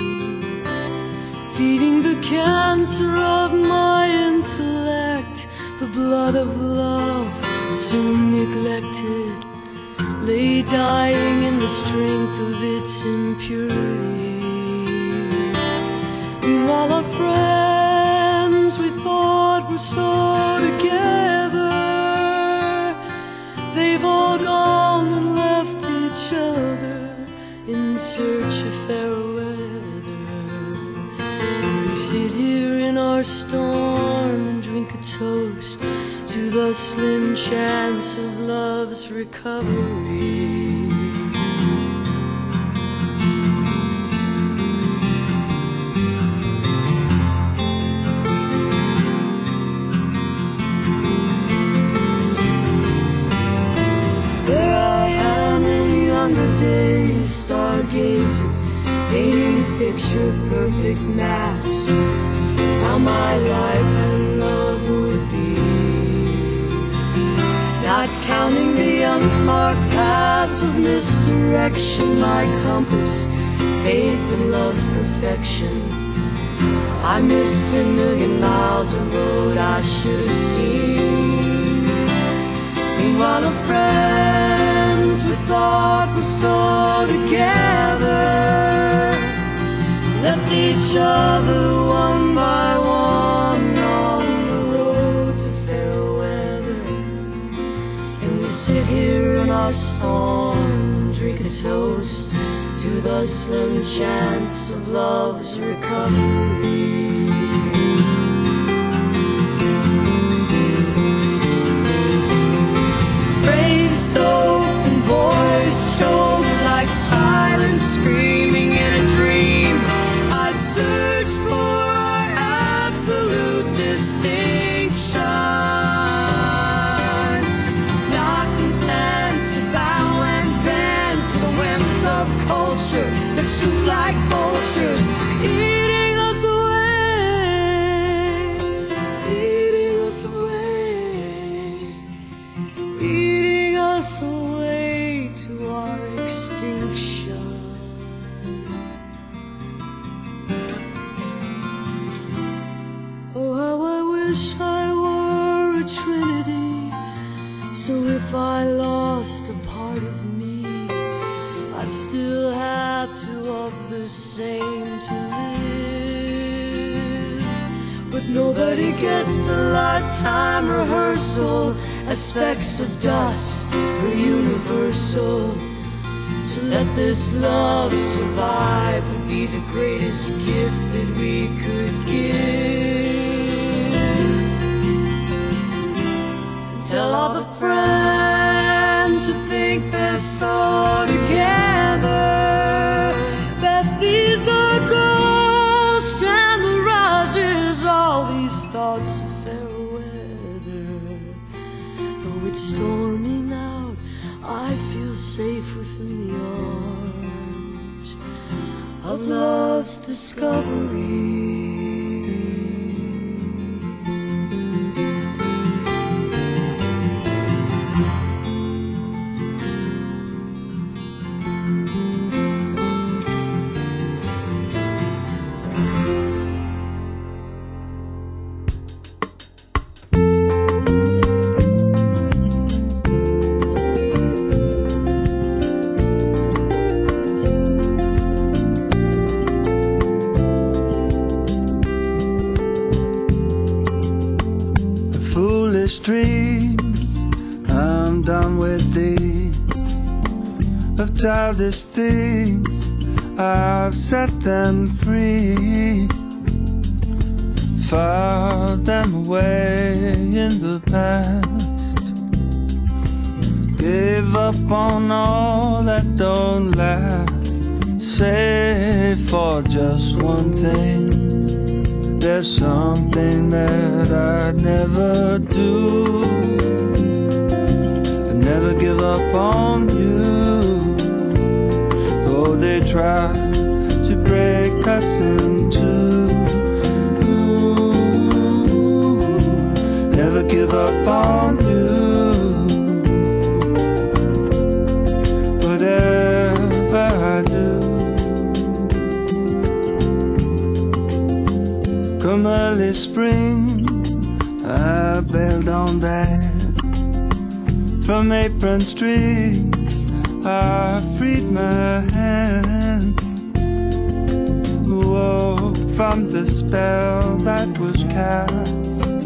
feeding the cancer of my intellect. The blood of love, soon neglected, lay dying in the strength of its impurity. Meanwhile our friends we thought were so together, they've all gone and left each other in search of fairer weather. We sit here in our storm and drink a toast to the slim chance of love's recovery. Stargazing, painting picture-perfect maps, how my life and love would be, not counting the unmarked paths of misdirection, my compass, faith and love's perfection. I missed a million miles of road I should have seen. Meanwhile, our friends we thought were so together left each other one by one on the road to fair weather. And we sit here in our storm and drink a toast to the slim chance of love's recovery. Soaked and voice choked like silence screaming in a dream. I search for absolute distinction, not content to bow and bend to the whims of culture that swoop like vultures, eating us away, eating us away, eating us away to our extinction. Oh, how I wish I were a trinity, so if I lost a part of me, I'd still have two of the same to live. But nobody gets a lifetime rehearsal as specks of dust are universal. So let this love survive and be the greatest gift that we could give. And tell all the friends who think they're so together that these are ghost and mirages, all these thoughts of fair weather. Though it's storming out, I feel safe within the arms of love's discovery. Dreams, I'm done with these. Of childish things, I've set them free. Filed them away in the past. Gave up on all that don't last. Save for just one thing. There's something that I'd never do. I'd never give up on you. Though they try to break us in two. Never give up on you. Whatever I do. Come early spring, I bailed on that. From apron strings, I freed my hands. Woke from the spell that was cast.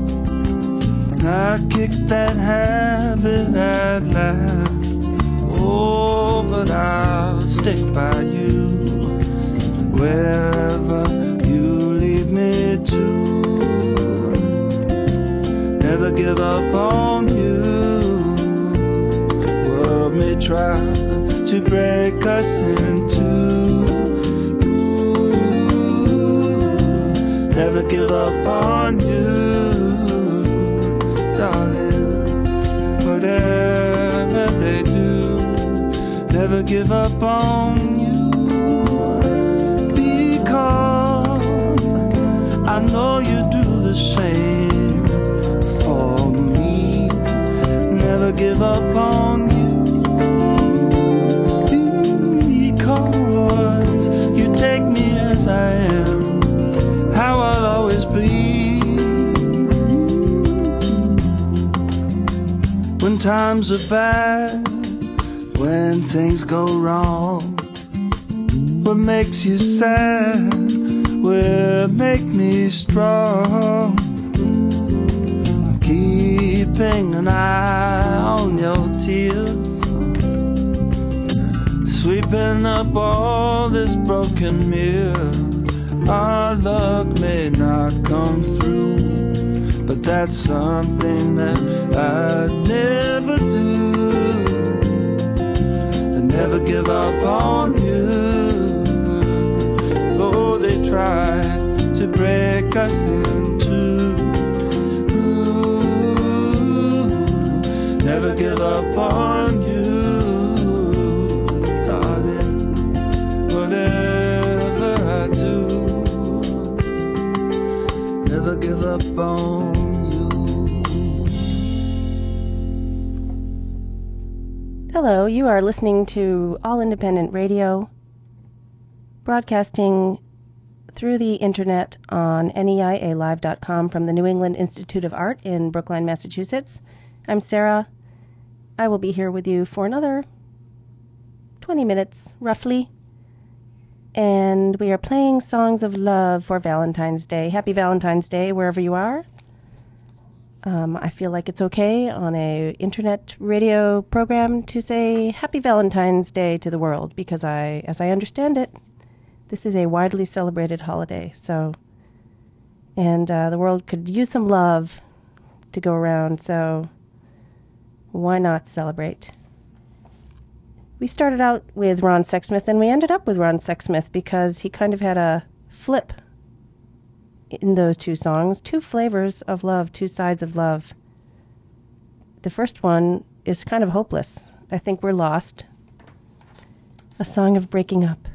I kicked that habit at last. Oh, but I'll stick by you wherever me too. Never give up on you. World may try to break us in two. Never give up on you, darling. Whatever they do, never give up on you. Because I know you do the same for me. Never give up on you. Because you take me as I am, how I'll always be. When times are bad, when things go wrong, what makes you sad will make me strong. I'm keeping an eye on your tears, sweeping up all this broken mirror. Our luck may not come through, but that's something that I'd never do. I'd never give up on you. Though they try to break us in two. Ooh, never give up on you, darling. Whatever I do, never give up on you. Hello, you are listening to All Independent Radio, broadcasting through the internet on N E I A live dot com from the New England Institute of Art in Brookline, Massachusetts. I'm Sarah. I will be here with you for another twenty minutes, roughly. And we are playing songs of love for Valentine's Day. Happy Valentine's Day, wherever you are. Um, I feel like it's okay on a internet radio program to say Happy Valentine's Day to the world because I, as I understand it, this is a widely celebrated holiday. So, and uh, the world could use some love to go around. So, why not celebrate? We started out with Ron Sexsmith, and we ended up with Ron Sexsmith because he kind of had a flip in those two songs, two flavors of love, two sides of love. The first one is kind of hopeless. I think we're lost. A song of breaking up.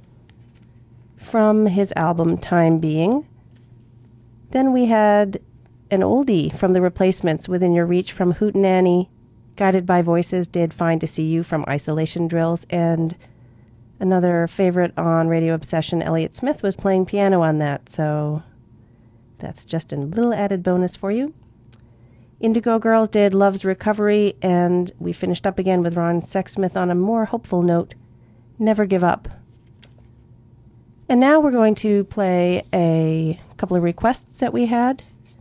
From his album Time Being. Then we had an oldie from The Replacements, Within Your Reach from Hootenanny. Guided by Voices did Fine to See You from Isolation Drills, and another favorite on Radio Obsession, Elliott Smith, was playing piano on that, so that's just a little added bonus for you. Indigo Girls did Love's Recovery, and we finished up again with Ron Sexsmith on a more hopeful note, Never Give Up. And now we're going to play a couple of requests that we had.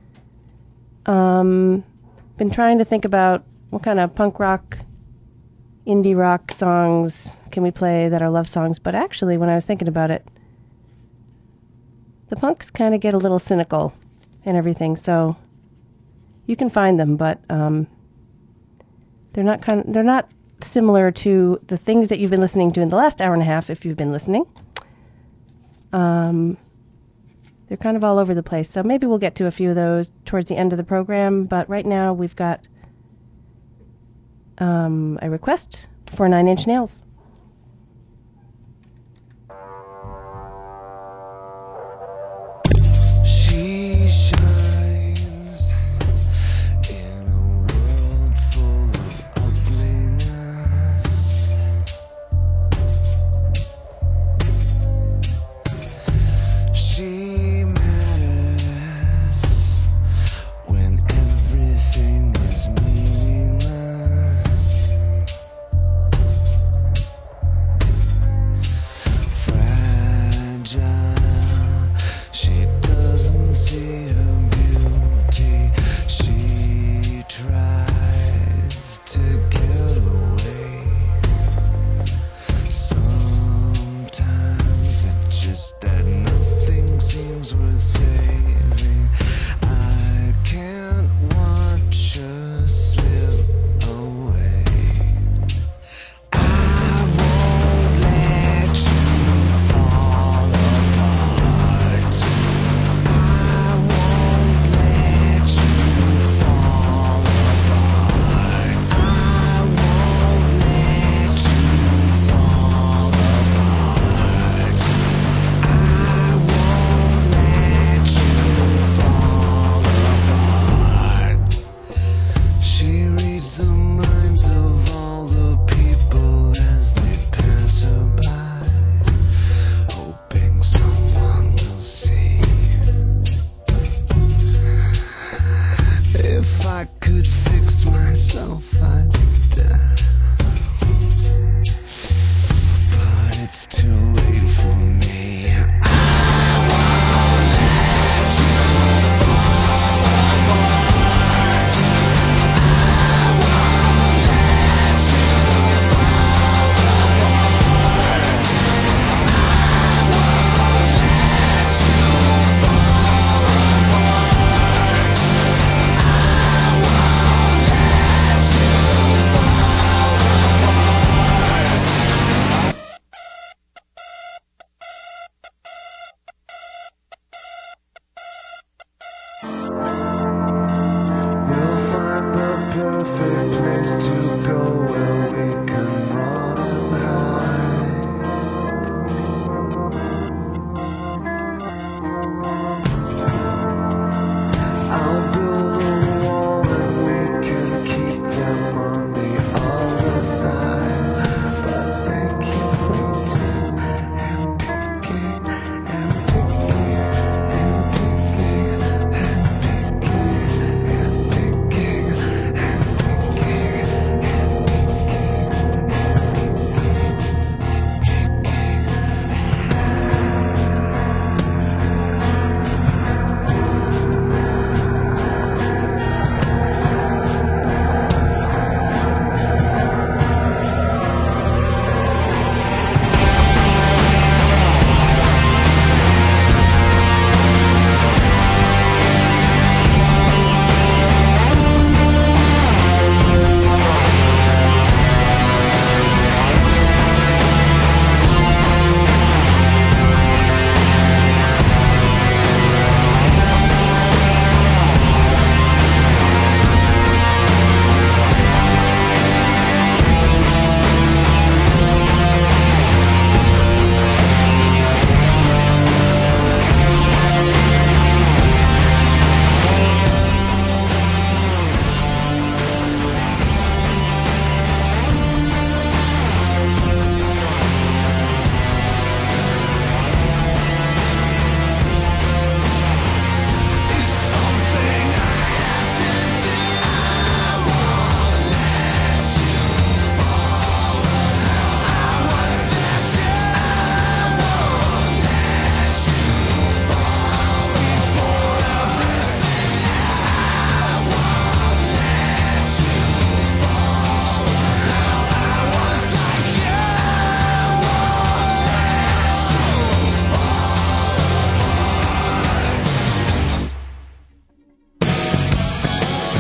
Um, been trying to think about what kind of punk rock, indie rock songs can we play that are love songs, but actually when I was thinking about it, the punks kind of get a little cynical and everything, so you can find them, but um, they're not kind of, they're not similar to the things that you've been listening to in the last hour and a half if you've been listening. Um, they're kind of all over the place, so maybe we'll get to a few of those towards the end of the program, but right now we've got um, a request for Nine Inch Nails. Everything is meaningless.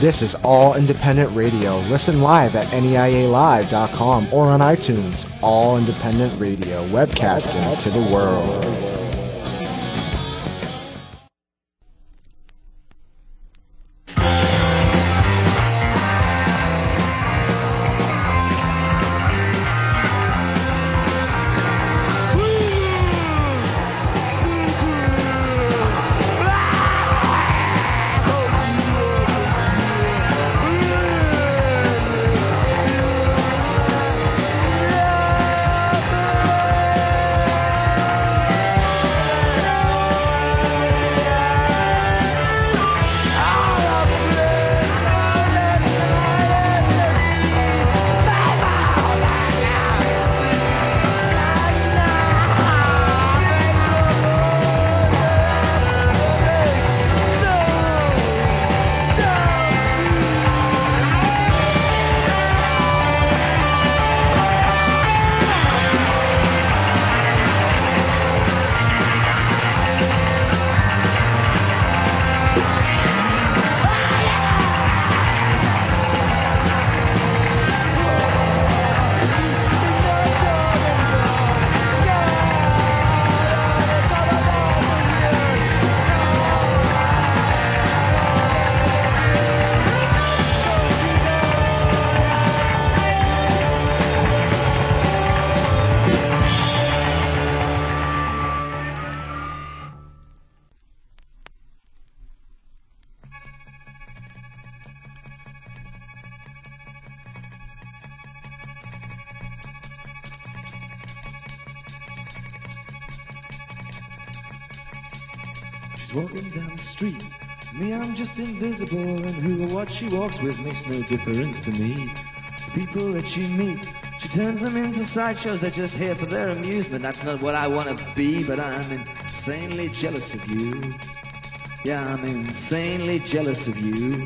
This is All Independent Radio. Listen live at N E I A live dot com or on iTunes. All Independent Radio, webcasting to the world. Walking down the street, me I'm just invisible, and who or what she walks with makes no difference to me. The people that she meets, she turns them into sideshows, they're just here for their amusement. That's not what I want to be, but I'm insanely jealous of you. Yeah, I'm insanely jealous of you.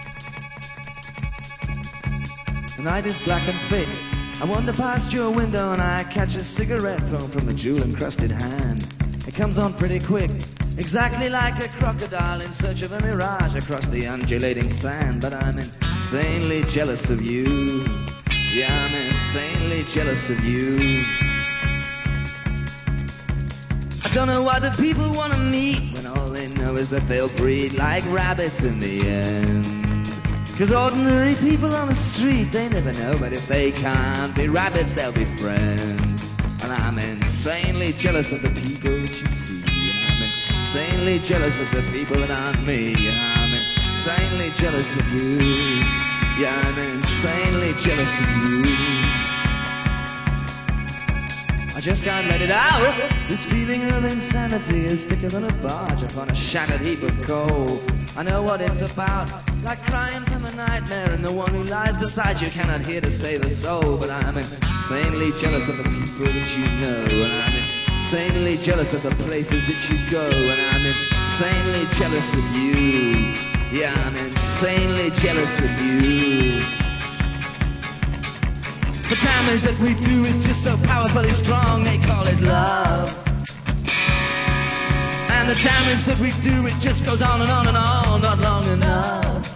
The night is black and thick, I wander past your window and I catch a cigarette thrown from a jewel-encrusted hand. It comes on pretty quick, exactly like a crocodile in search of a mirage across the undulating sand. But I'm insanely jealous of you. Yeah, I'm insanely jealous of you. I don't know why the people want to meet when all they know is that they'll breed like rabbits in the end. Cause ordinary people on the street, they never know, but if they can't be rabbits, they'll be friends. And I'm insanely jealous of the people that you see. Insanely jealous of the people that aren't me. I'm insanely jealous of you. Yeah, I'm insanely jealous of you. I just can't let it out. This feeling of insanity is thicker than a barge upon a shattered heap of coal. I know what it's about, like crying from a nightmare, and the one who lies beside you cannot hear to save a soul. But I'm insanely jealous of the people that you know, and I'm insanely jealous of the places that you go, and I'm insanely jealous of you. Yeah, I'm insanely jealous of you. The damage that we do is just so powerfully strong, they call it love. And the damage that we do, it just goes on and on and on, not long enough.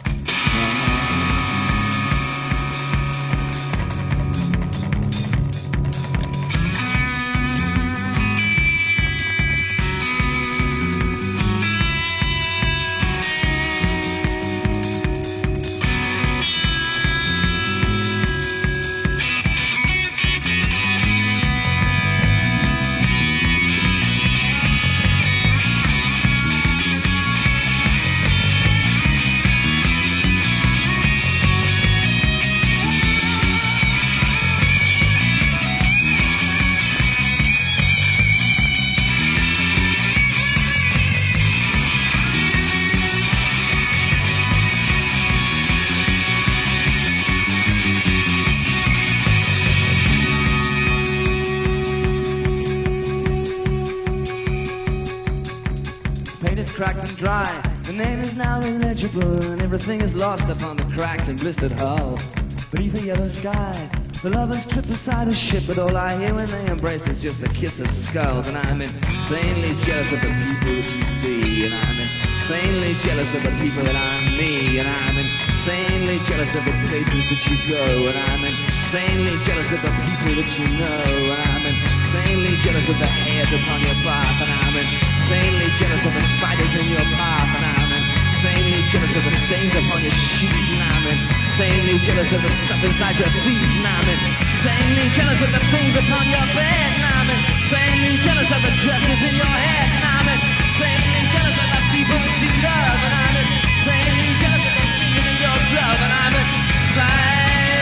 Cracked and dry, the name is now illegible, and everything is lost upon the cracked and blistered hull. Beneath a yellow sky, The lovers trip beside a ship, but all I hear when they embrace is just the kiss of skulls. And I'm insanely jealous of the people that you see, and I'm insanely jealous of the people that I'm me, and I'm insanely jealous of the places that you go, and I'm insanely jealous of the people that you know, and I'm insanely jealous of the hairs upon your back, and I'm insanely jealous of the spiders in your path, and I'm insanely jealous of the stains upon your sheet, and I'm insanely jealous of the stuff inside your feet, and I'm insanely jealous of the things upon your bed, and I'm insanely jealous of the dresses in your head, and I'm insanely jealous of the people that you love, and I'm insanely jealous of the fingers in your glove, and I'm insanely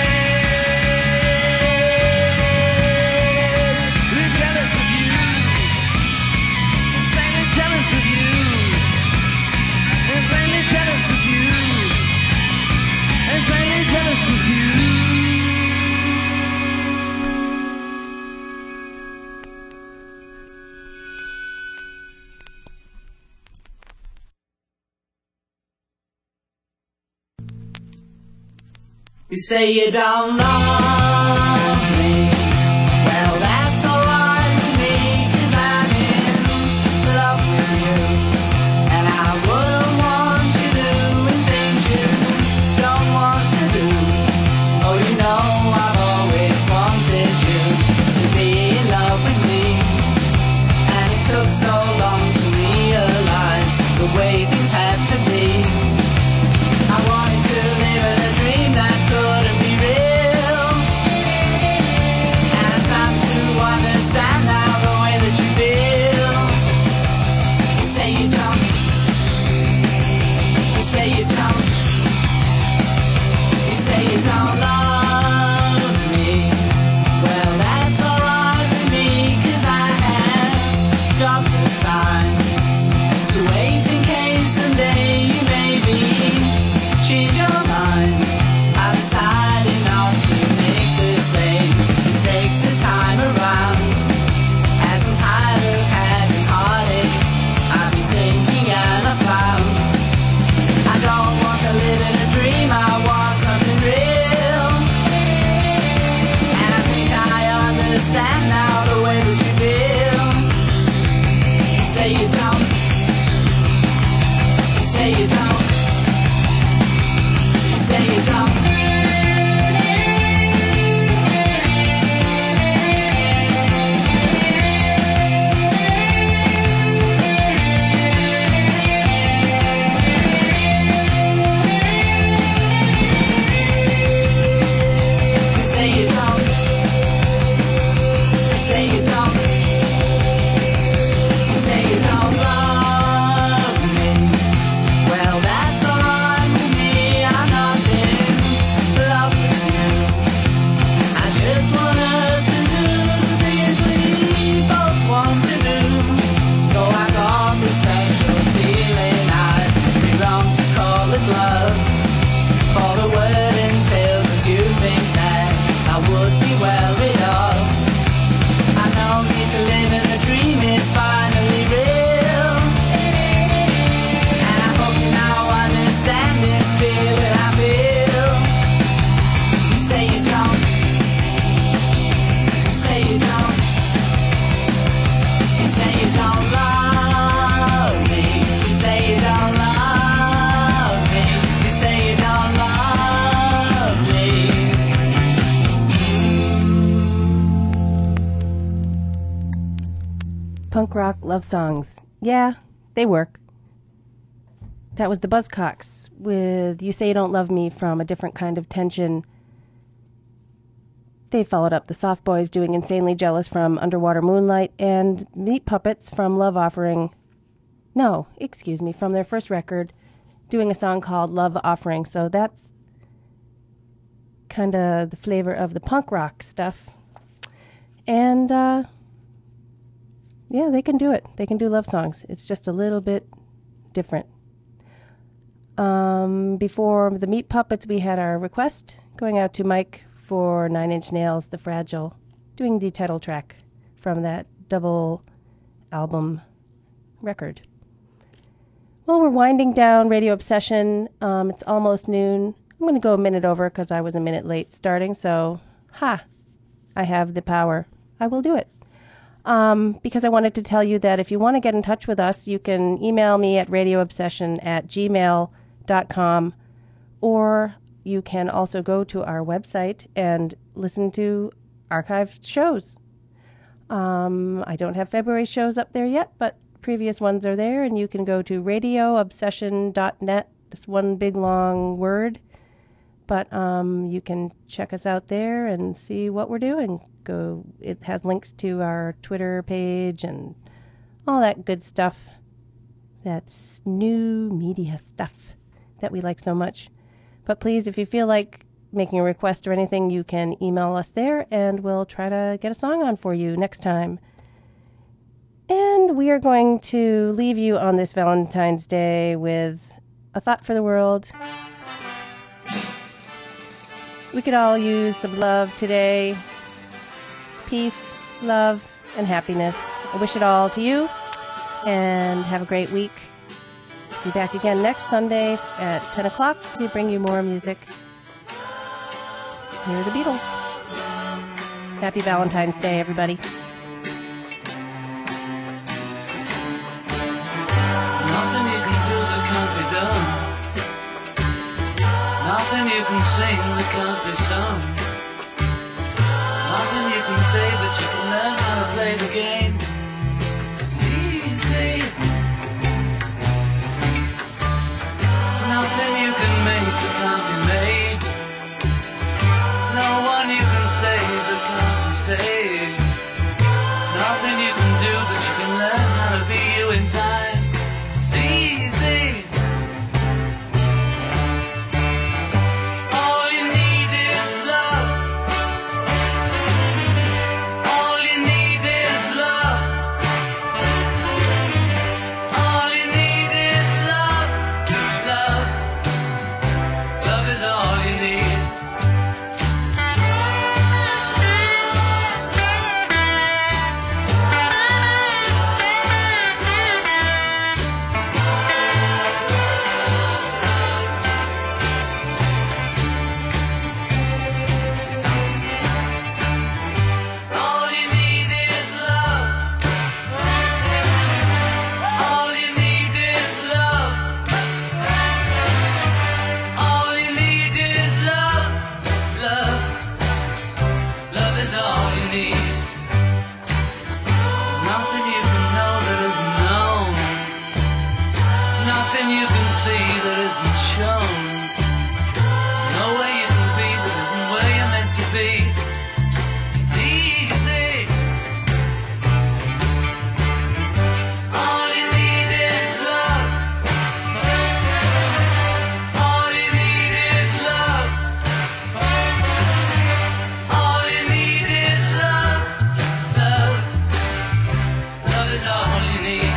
jealous of you, insanely jealous of you, insanely jealous of you, insanely jealous of you. You say you don't love me. Well, that's alright with me, 'cause I'm in love with you. And I wouldn't want you doing things you don't want to do. Oh, you know I've always wanted you to be in love with me. And it took so long to realize the way things had to be. I wanted to live in a dream that couldn't be real. And it's time to understand now the way that you feel. You say you don't. You say you don't. You say you don't love me. Well, that's alright with me, 'cause I have got the time to wait in case someday you maybe change your mind. I decided not to make the same mistakes this time around. As I'm tired of having heartache, I've been thinking and I found I don't want to live in a dream, I want something real. And I think I understand now the way that you feel. You say you don't. You say you don't. You say you don't. You say you don't. You say you don't. You say you don't love me. Well, that's alright with me. I'm not in love with you. I just want us to do the things we both want to do. Though I got this special feeling, I'd be wrong to call it love. For the word entails a few things that I would be well rid of. I know need to live in a dream, it's finally real. And I hope you now understand this feeling I feel. You say you don't. You say you don't. You say you don't love me. You say you don't love me. You say you don't love me. Punk rock love songs. Yeah, they work. That was the Buzzcocks with You Say You Don't Love Me from A Different Kind of Tension. They followed up the Soft Boys doing Insanely Jealous from Underwater Moonlight and Meat Puppets from Love Offering. No, excuse me, from their first record doing a song called Love Offering. So that's kind of the flavor of the punk rock stuff. And uh, yeah, they can do it. They can do love songs. It's just a little bit different. Um, before the Meat Puppets, we had our request going out to Mike for Nine Inch Nails, The Fragile, doing the title track from that double album record. Well, we're winding down Radio Obsession. Um, it's almost noon. I'm going to go a minute over because I was a minute late starting, so Ha! I have the power. I will do it. Um, because I wanted to tell you that if you want to get in touch with us, you can email me at radioobsession at gmail dot com, or you can also go to our website and listen to archived shows. Um, I don't have February shows up there yet, but previous ones are there, and you can go to radio obsession dot net. That's one big long word, but um, you can check us out there and see what we're doing. Go. It has links to our Twitter page and all that good stuff. That's new media stuff that we like so much. But please, if you feel like making a request or anything, you can email us there, and we'll try to get a song on for you next time. And we are going to leave you on this Valentine's Day with a thought for the world. We could all use some love today. Peace, love, and happiness. I wish it all to you, and have a great week. Be back again next Sunday at ten o'clock to bring you more music. Here are the Beatles. Happy Valentine's Day, everybody. There's nothing you can do that can't be done. Nothing you can sing that can't be sung. Nothing you can say, but you can learn how to play the game. It's easy. Nothing you can make that can't be made. No one you can save that can't be saved. Nothing you can do, but you can learn how to be you in time. It's easy. All you need is love. All you need is love. All you need is love. Love. Love is all you need. All you need is love. All you need is love. All you need is love. Love. Love is all you need. Nothing you can know that isn't known. Nothing you can see that isn't shown. No way you can be that isn't where you're meant to be. It's easy. All you need is love. All you need is love. All you need is love. Love. Love is all you need.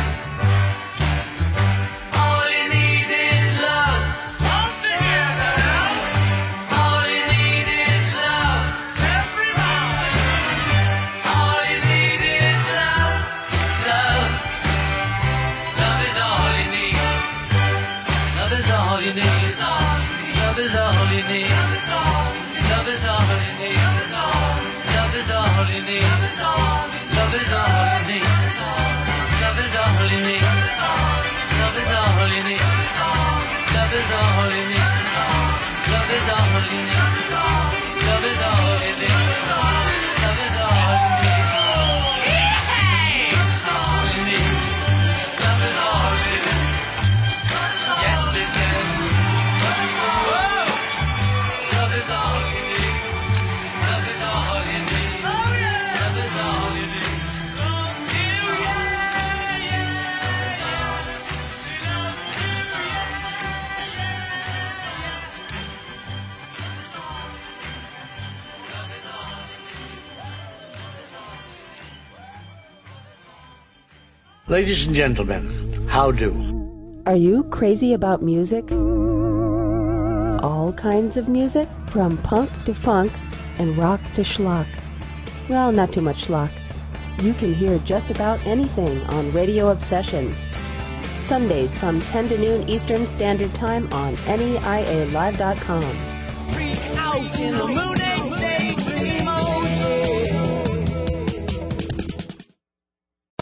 All you need is love. All together. All you need is love. Everybody. All you need is love. Love. Love is all you need. Love is all you need. Love is all you need. Love is all you need. Love is all you need. Love is all you need. Love is all you need. Love is all you need. Love is all you need. Love is all you need. Love is all you need. Love is all you need. All you need. Love is all you need. Yes, it can. Whoa. Love is all you need. Love is all you need. Love is all you need. Ladies and gentlemen, how do? Are you crazy about music? All kinds of music, from punk to funk and rock to schlock. Well, not too much schlock. You can hear just about anything on Radio Obsession. Sundays from ten to noon Eastern Standard Time on N E I A Live dot com. Out in the moon age days.